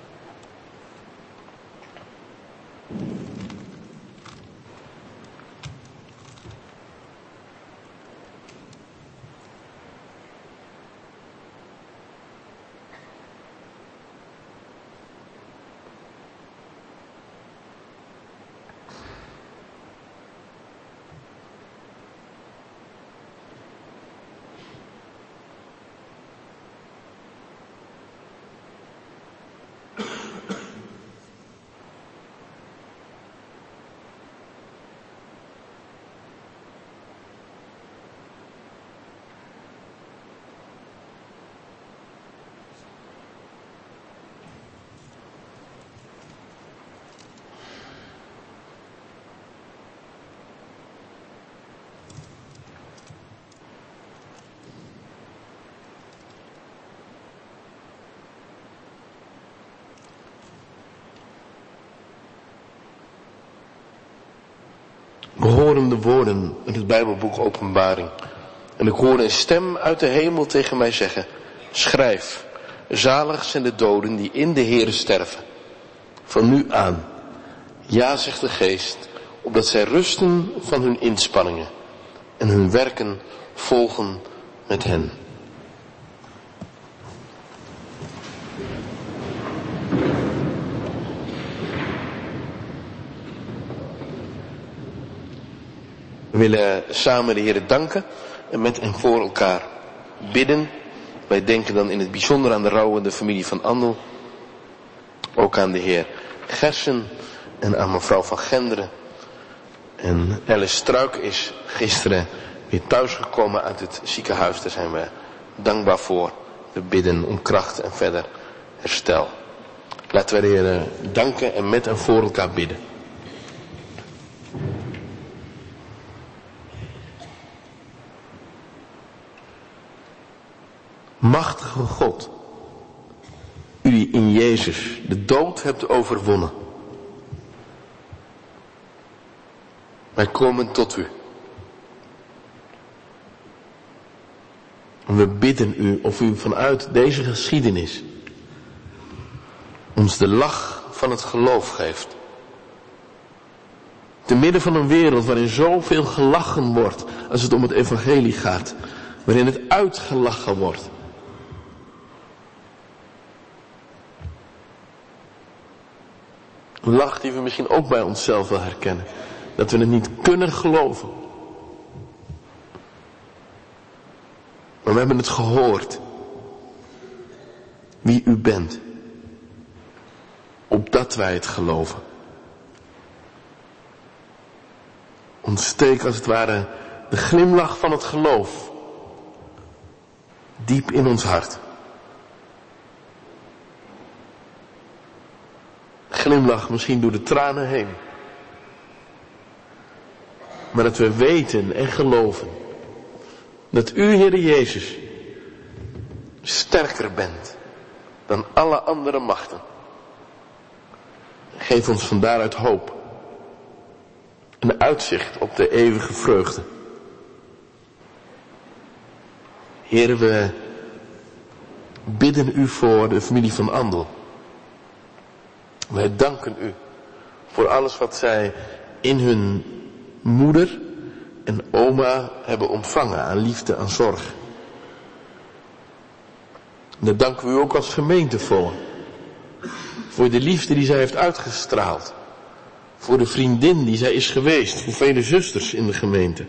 We horen de woorden in het Bijbelboek Openbaring. En ik hoorde een stem uit de hemel tegen mij zeggen: schrijf, zalig zijn de doden die in de Heere sterven. Van nu aan, ja, zegt de Geest, opdat zij rusten van hun inspanningen en hun werken volgen met hen. We willen samen de Heer danken en met en voor elkaar bidden. Wij denken dan in het bijzonder aan de rouwende familie van Andel. Ook aan de heer Gersen en aan mevrouw van Genderen. En Alice Struik is gisteren weer thuisgekomen uit het ziekenhuis. Daar zijn we dankbaar voor. We bidden om kracht en verder herstel. Laten wij de Heer danken en met en voor elkaar bidden. Machtige God, u die in Jezus de dood hebt overwonnen. Wij komen tot u. En we bidden u of u vanuit deze geschiedenis ons de lach van het geloof geeft. Te midden van een wereld waarin zoveel gelachen wordt als het om het evangelie gaat. Waarin het uitgelachen wordt. Een lach die we misschien ook bij onszelf wel herkennen. Dat we het niet kunnen geloven. Maar we hebben het gehoord. Wie u bent. Opdat wij het geloven. Ontsteek als het ware de glimlach van het geloof. Diep in ons hart. Glimlach misschien door de tranen heen. Maar dat we weten en geloven dat u, Heere Jezus, sterker bent dan alle andere machten. Geef ons van daaruit hoop een uitzicht op de eeuwige vreugde. Heere, we bidden u voor de familie van Andel. Wij danken u voor alles wat zij in hun moeder en oma hebben ontvangen aan liefde, aan zorg. En dat danken we u ook als gemeente voor de liefde die zij heeft uitgestraald. Voor de vriendin die zij is geweest, voor vele zusters in de gemeente.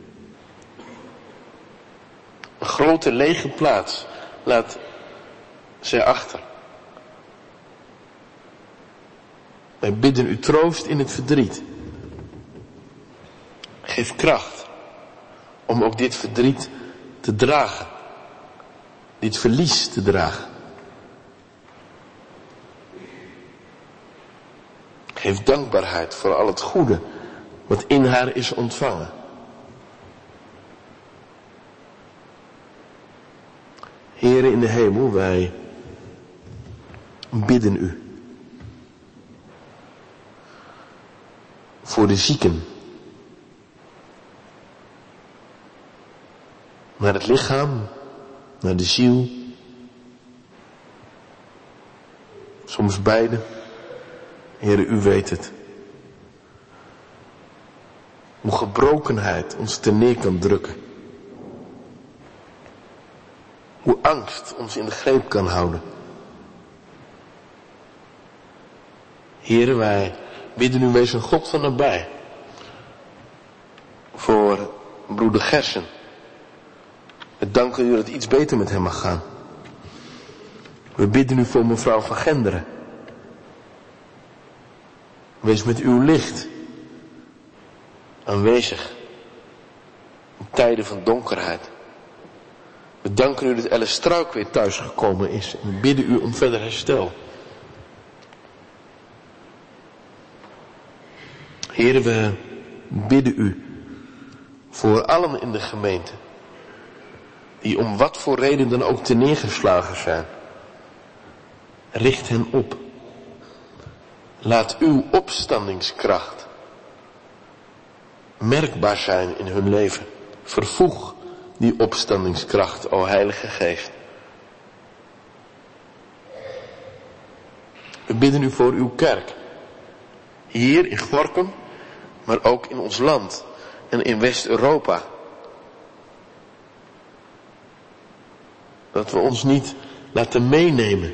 Een grote lege plaats laat zij achter. Wij bidden u troost in het verdriet. Geef kracht om ook dit verdriet te dragen. Dit verlies te dragen. Geef dankbaarheid voor al het goede wat in haar is ontvangen. Heere in de hemel, wij bidden u voor de zieken. Naar het lichaam, naar de ziel. Soms beide. Heere, u weet het. Hoe gebrokenheid ons ter neer kan drukken. Hoe angst ons in de greep kan houden. Heere, wij bidden u, wees een God van nabij. Voor broeder Gersen. We danken u dat het iets beter met hem mag gaan. We bidden u voor mevrouw van Genderen. Wees met uw licht aanwezig in tijden van donkerheid. We danken u dat Elle Struik weer thuisgekomen is en we bidden u om verder herstel. Heere, we bidden u voor allen in de gemeente die om wat voor reden dan ook te neergeslagen zijn. Richt hen op. Laat uw opstandingskracht merkbaar zijn in hun leven. Vervoeg die opstandingskracht, o Heilige Geest. We bidden u voor uw kerk. Hier in Gorinchem, maar ook in ons land en in West-Europa. Dat we ons niet laten meenemen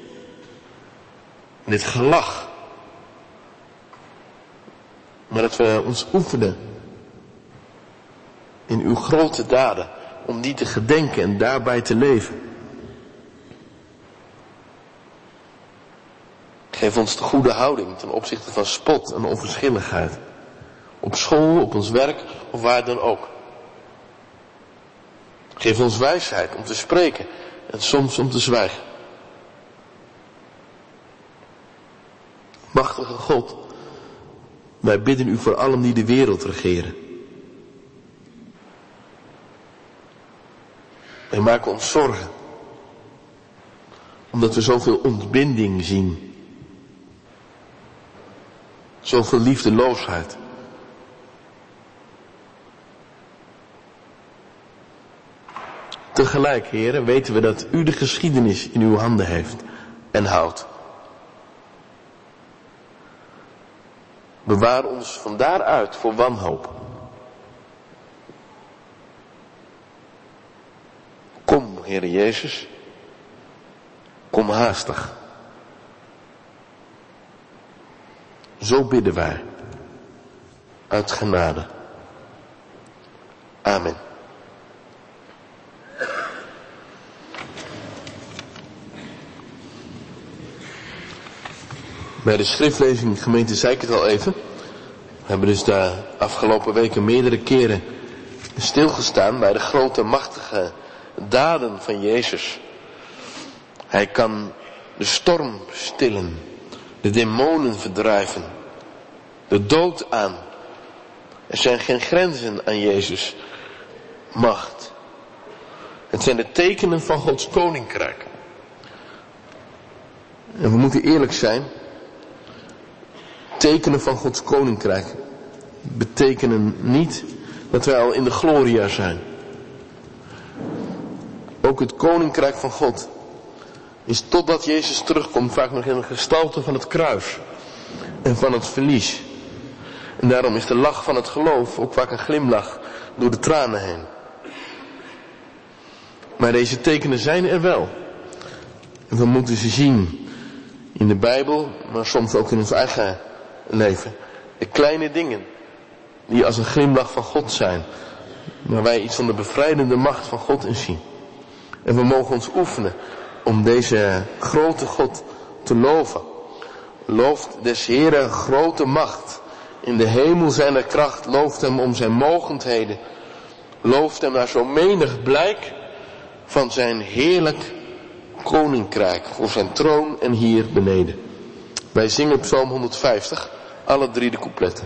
in het gelach. Maar dat we ons oefenen in uw grote daden, om die te gedenken en daarbij te leven. Geef ons de goede houding ten opzichte van spot en onverschilligheid. Op school, op ons werk of waar dan ook. Geef ons wijsheid om te spreken en soms om te zwijgen. Machtige God, wij bidden u voor allen die de wereld regeren. Wij maken ons zorgen, omdat we zoveel ontbinding zien. Zoveel liefdeloosheid. Tegelijk, heren, weten we dat u de geschiedenis in uw handen heeft en houdt. Bewaar ons van daaruit voor wanhoop. Kom, Heere Jezus. Kom haastig. Zo bidden wij. Uit genade. Amen. Bij de schriftlezing, gemeente, zei ik het al even. We hebben dus de afgelopen weken meerdere keren stilgestaan bij de grote machtige daden van Jezus. Hij kan de storm stillen, de demonen verdrijven, de dood aan. Er zijn geen grenzen aan Jezus' macht. Het zijn de tekenen van Gods koninkrijk. En we moeten eerlijk zijn. Tekenen van Gods koninkrijk betekenen niet dat wij al in de gloria zijn. Ook het koninkrijk van God is totdat Jezus terugkomt vaak nog in de gestalte van het kruis en van het verlies. En daarom is de lach van het geloof ook vaak een glimlach door de tranen heen. Maar deze tekenen zijn er wel. En we moeten ze zien in de Bijbel, maar soms ook in ons eigen leven. De kleine dingen die als een glimlach van God zijn, waar wij iets van de bevrijdende macht van God in zien. En we mogen ons oefenen om deze grote God te loven. Looft des Heeren grote macht. In de hemel zijn kracht. Looft hem om zijn mogendheden. Looft hem naar zo menig blijk van zijn heerlijk koninkrijk. Voor zijn troon en hier beneden. Wij zingen Psalm 150. Alle 3 de coupletten.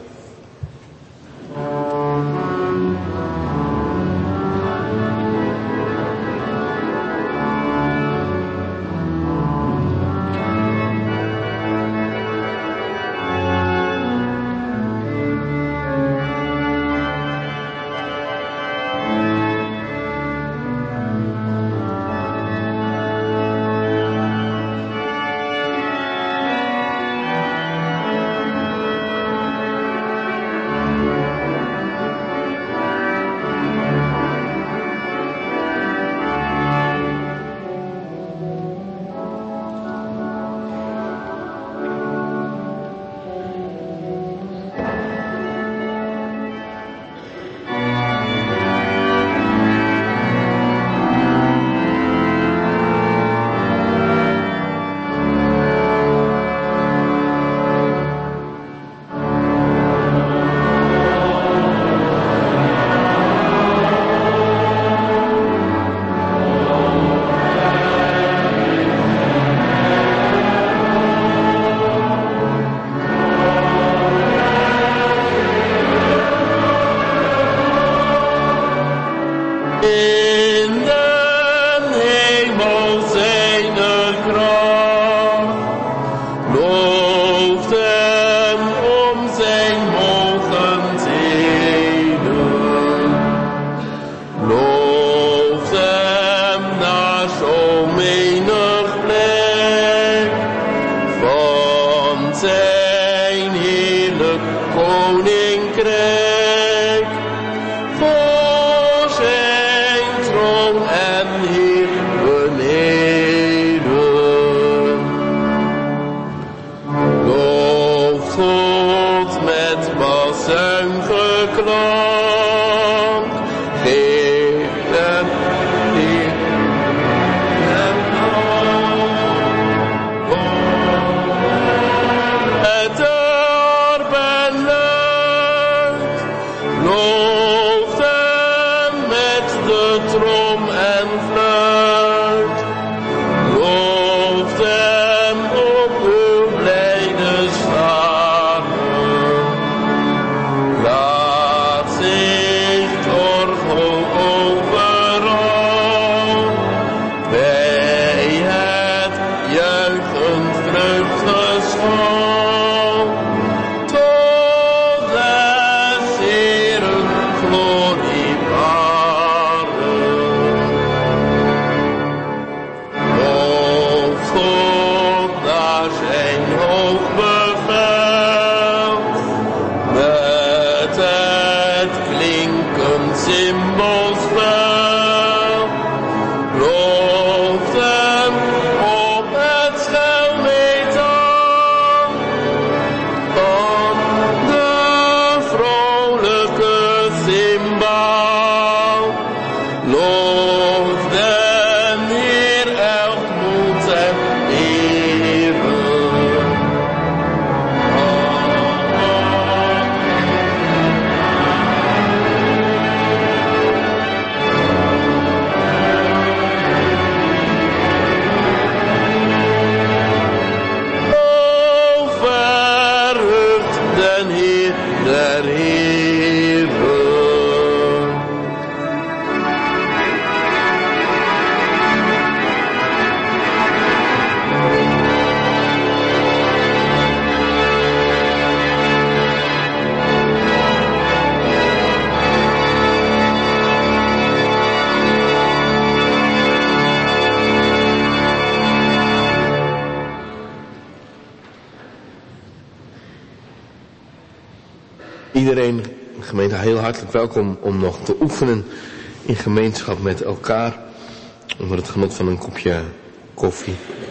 Iedereen, gemeente, heel hartelijk welkom om nog te oefenen in gemeenschap met elkaar. Onder het genot van een kopje koffie.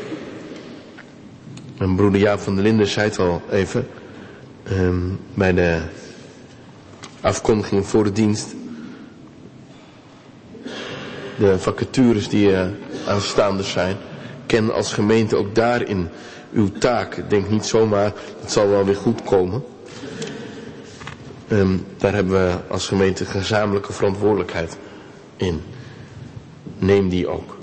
En broeder Jaap van der Linden zei het al even. Bij de afkondiging voor de dienst. De vacatures die aanstaande zijn. Ken als gemeente ook daarin uw taak. Denk niet zomaar, het zal wel weer goed komen. Daar hebben we als gemeente gezamenlijke verantwoordelijkheid in. Neem die ook.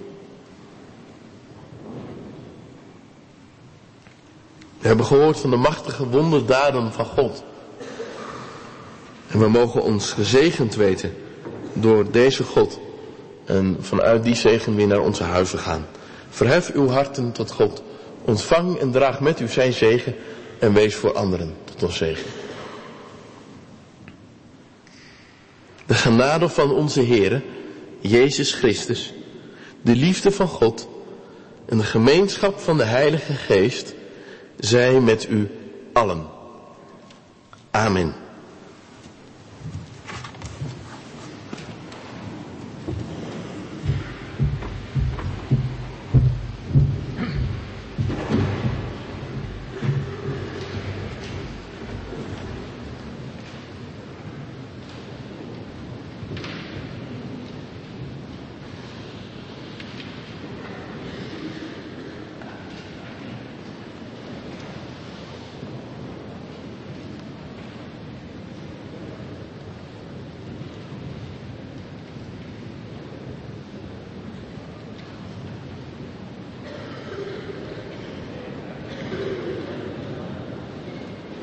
We hebben gehoord van de machtige wonderdaden van God. En we mogen ons gezegend weten door deze God. En vanuit die zegen weer naar onze huizen gaan. Verhef uw harten tot God. Ontvang en draag met u zijn zegen. En wees voor anderen tot ons zegen. De genade van onze Heere, Jezus Christus, de liefde van God en de gemeenschap van de Heilige Geest zij met u allen. Amen.